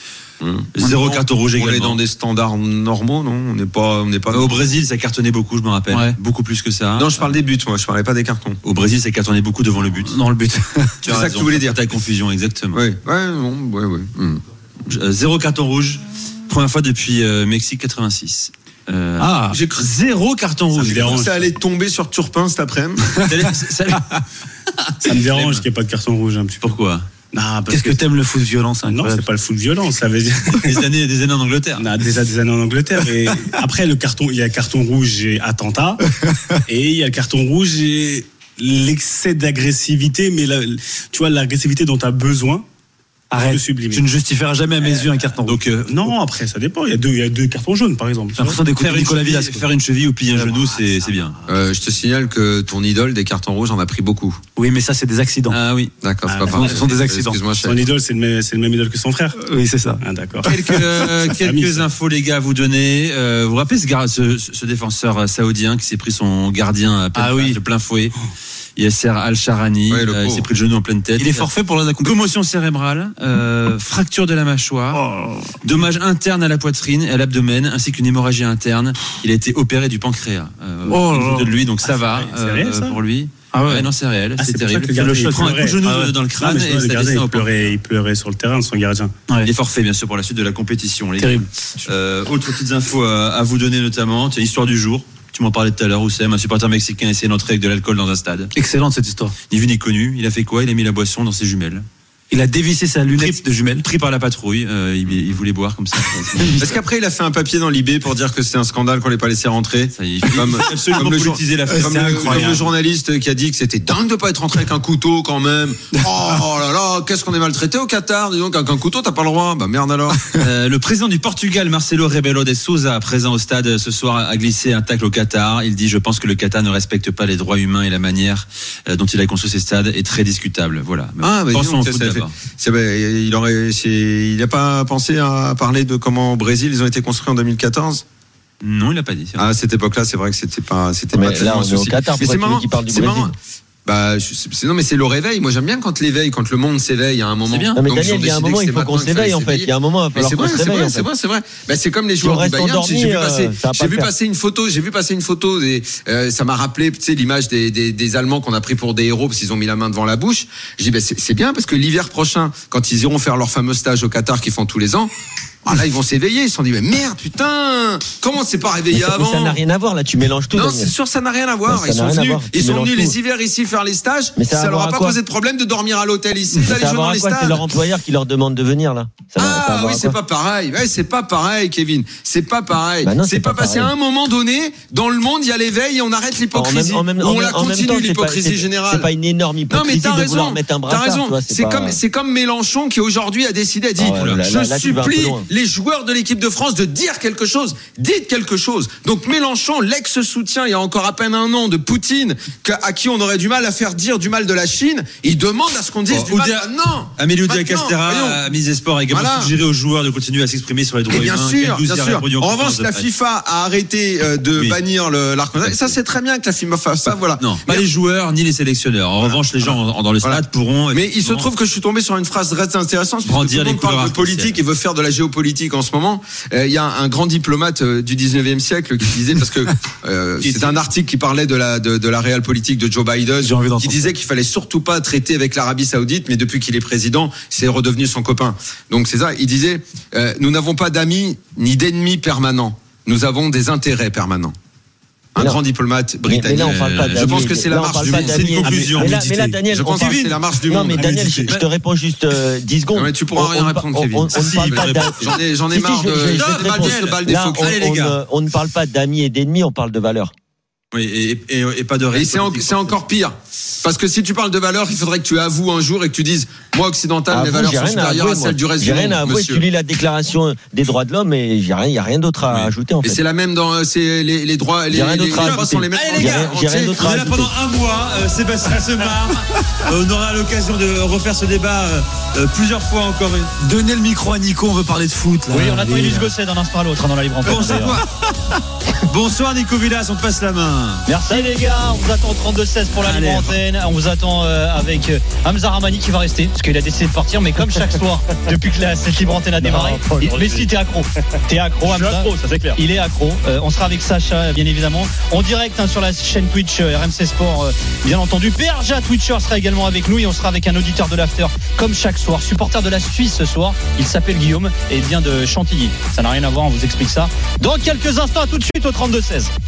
0 carton rouge également. On est dans des standards normaux, non? On n'est pas. Au Brésil, ça cartonnait beaucoup, je me rappelle. Ouais. Beaucoup plus que ça. Non, je parle des buts, moi. Je parlais pas des cartons. Au Brésil, ça cartonnait beaucoup devant le but. Dans le but. C'est ça que tu voulais dire. Ta confusion, exactement. Oui. 0 carton rouge. Première fois depuis Mexique 86. J'ai 0 carton rouge. Ça allait tomber sur Turpin cet après-midi. Ça me dérange qu'il n'y ait pas de carton rouge un petit peu. Pourquoi? Qu'est-ce que t'aimes le foot violent? Non, c'est pas le foot violent, ça veut dire des années en Angleterre. Des années en Angleterre. Et après il y a le carton rouge et attentat, et il y a le carton rouge et l'excès d'agressivité, mais tu vois l'agressivité dont tu as besoin. Arrête, tu ne justifieras jamais à mes yeux un carton rouge. Donc non, après ça dépend. Il y a deux cartons jaunes par exemple. J'ai l'impression d'écouter Nicolas Villas. Faire une cheville ou piller un genou, c'est bien. Je te signale que ton idole des cartons rouges en a pris beaucoup. Oui, mais ça c'est des accidents. Ah oui, d'accord, c'est pas pareil. Ce sont des accidents. Excuse-moi, son idole c'est le même idole que son frère. Oui, c'est ça. Ah, d'accord. Quelques infos les gars à vous donner. Vous vous rappelez ce défenseur saoudien qui s'est pris son gardien de plein fouet? Yasser Al-Sharani, il s'est pris le genou en pleine tête. Il est forfait pour la compétition. Commotion cérébrale, fracture de la mâchoire, dommage interne à la poitrine et à l'abdomen, ainsi qu'une hémorragie interne. Il a été opéré du pancréas. De lui, donc ça va ça pour lui. Ah ouais, non, c'est réel, c'est terrible. Le shot prend un coup de genou dans le crâne et ça descend au il pleurait sur le terrain, son gardien. Il est forfait, bien sûr, pour la suite de la compétition. Terrible. Autre petites infos à vous donner, notamment, tiens, histoire du jour. Tu m'en parlais tout à l'heure, Oussem, un supporter mexicain a essayé d'entrer avec de l'alcool dans un stade. Excellente cette histoire. Ni vu ni connu. Il a fait quoi? Il a mis la boisson dans ses jumelles. Il a dévissé sa lunette de jumelle. Pris par la patrouille, il voulait boire comme ça. Parce qu'après, il a fait un papier dans l'IB pour dire que c'était un scandale qu'on l'ait pas laissé rentrer. Ça y est, comme le journaliste qui a dit que c'était dingue de pas être rentré avec un couteau quand même. Oh là là, qu'est-ce qu'on est maltraité au Qatar. Dis donc, avec un couteau, t'as pas le droit. Bah merde alors. Le président du Portugal, Marcelo Rebelo de Sousa, présent au stade ce soir, a glissé un tacle au Qatar. Il dit: je pense que le Qatar ne respecte pas les droits humains et la manière dont il a construit ses stades est très discutable. Voilà. Pensons au foot d'abord. Il n'a pas pensé à parler de comment au Brésil ils ont été construits en 2014? Non, il n'a pas dit. À cette époque-là, c'est vrai que c'était pas mais pas là, on est au Qatar, mais c'est marrant. Qui parle du Brésil. Non, mais c'est le réveil. Moi, j'aime bien quand le monde s'éveille à un moment. C'est bien. Non, mais Daniel, il y a un moment, il faut qu'on s'éveille, en fait. Il y a un moment, il va falloir qu'on se réveille. C'est vrai. C'est comme les joueurs du Bayern. J'ai vu passer une photo et ça m'a rappelé, tu sais, l'image des Allemands qu'on a pris pour des héros parce qu'ils ont mis la main devant la bouche. J'ai dit, c'est bien parce que l'hiver prochain, quand ils iront faire leur fameux stage au Qatar qu'ils font tous les ans, là, ils vont s'éveiller. Ils se sont dit, mais merde, putain, comment on s'est pas réveillé avant? Mais ça n'a rien à voir, là, tu mélanges tout. Non, c'est sûr, ça n'a rien à voir. Ils sont venus les hivers ici faire les stages. Mais ça leur a pas posé de problème de dormir à l'hôtel ici, d'aller jouer dans les stades. C'est leur employeur qui leur demande de venir, là. C'est pas pareil. Ouais, c'est pas pareil, Kevin. C'est pas pareil. C'est pas passé à un moment donné, dans le monde, il y a l'éveil et on arrête l'hypocrisie. On la continue, l'hypocrisie générale. C'est pas une énorme hypocrisie de vouloir mettre un brassard. T'as raison. C'est comme Mélenchon qui aujourd'hui a décidé, a dit, je supplie les joueurs de l'équipe de France de dire quelque chose. Dites quelque chose. Donc Mélenchon, l'ex-soutien il y a encore à peine un an de Poutine, à qui on aurait du mal à faire dire du mal de la Chine, il demande à ce qu'on dise du mal. Non. Amélie Oudéa-Castéra, ministre des Sports, a également suggéré aux joueurs de continuer à s'exprimer sur les droits humains. Bien sûr. En revanche, la FIFA a arrêté de bannir l'arc-en-ciel. Ça, c'est très bien que la FIFA fasse ça. Voilà. Non, pas les joueurs ni les sélectionneurs. En revanche, les gens dans le stade pourront. Mais il se trouve que je suis tombé sur une phrase très intéressante. Parce que tout le monde parle de politique et veut faire de la géopolitique en ce moment. Il y a un grand diplomate du 19e siècle qui disait, parce que c'est un article qui parlait de la réelle politique de Joe Biden, qui disait qu'il fallait surtout pas traiter avec l'Arabie Saoudite, mais depuis qu'il est président, c'est redevenu son copain. Donc c'est ça. Il disait, nous n'avons pas d'amis ni d'ennemis permanents. Nous avons des intérêts permanents. Un grand diplomate britannique. Mais là, on parle pas je pense que c'est la marche du monde. C'est une conclusion. Mais là, Daniel, je pense que c'est la marche du monde. Non, mais Daniel, je te réponds juste 10 secondes. Non, mais tu pourras rien répondre, Kevin. On ne parle pas d'amis. J'en ai marre de balle des faux. Allez, les gars. On ne parle pas d'amis et d'ennemis, on parle de valeurs. Oui, et pas de reste. Et c'est encore pire. Parce que si tu parles de valeurs, il faudrait que tu avoues un jour et que tu dises, moi, occidental, mes valeurs sont supérieures à celles du reste du monde. J'ai rien à avouer. Tu lis la déclaration des droits de l'homme et il n'y a rien d'autre à ajouter, en fait. Et c'est la même c'est les droits, les droits sont les mêmes. Allez, les gars, on est là pendant un mois. Sébastien se marre. On aura l'occasion de refaire ce débat plusieurs fois encore. Donnez le micro à Nico, on veut parler de foot, là. Oui, on attend Élise Gosset d'un instant à l'autre dans la libre antenne. Bonsoir Nico Villas, on te passe la main. Merci les gars, on vous attend au 32-16 pour la libre antenne. On vous attend avec Hamza Ramani qui va rester parce qu'il a décidé de partir, mais comme chaque soir depuis que cette libre antenne a démarré. Mais si t'es accro, Hamza. Ça c'est clair. Il est accro. On sera avec Sacha bien évidemment en direct sur la chaîne Twitch RMC Sport bien entendu. PRJ Twitcher sera également avec nous et on sera avec un auditeur de l'after comme chaque soir, supporter de la Suisse ce soir. Il s'appelle Guillaume et il vient de Chantilly. Ça n'a rien à voir, on vous explique ça dans quelques instants. À tout de suite au 32-16.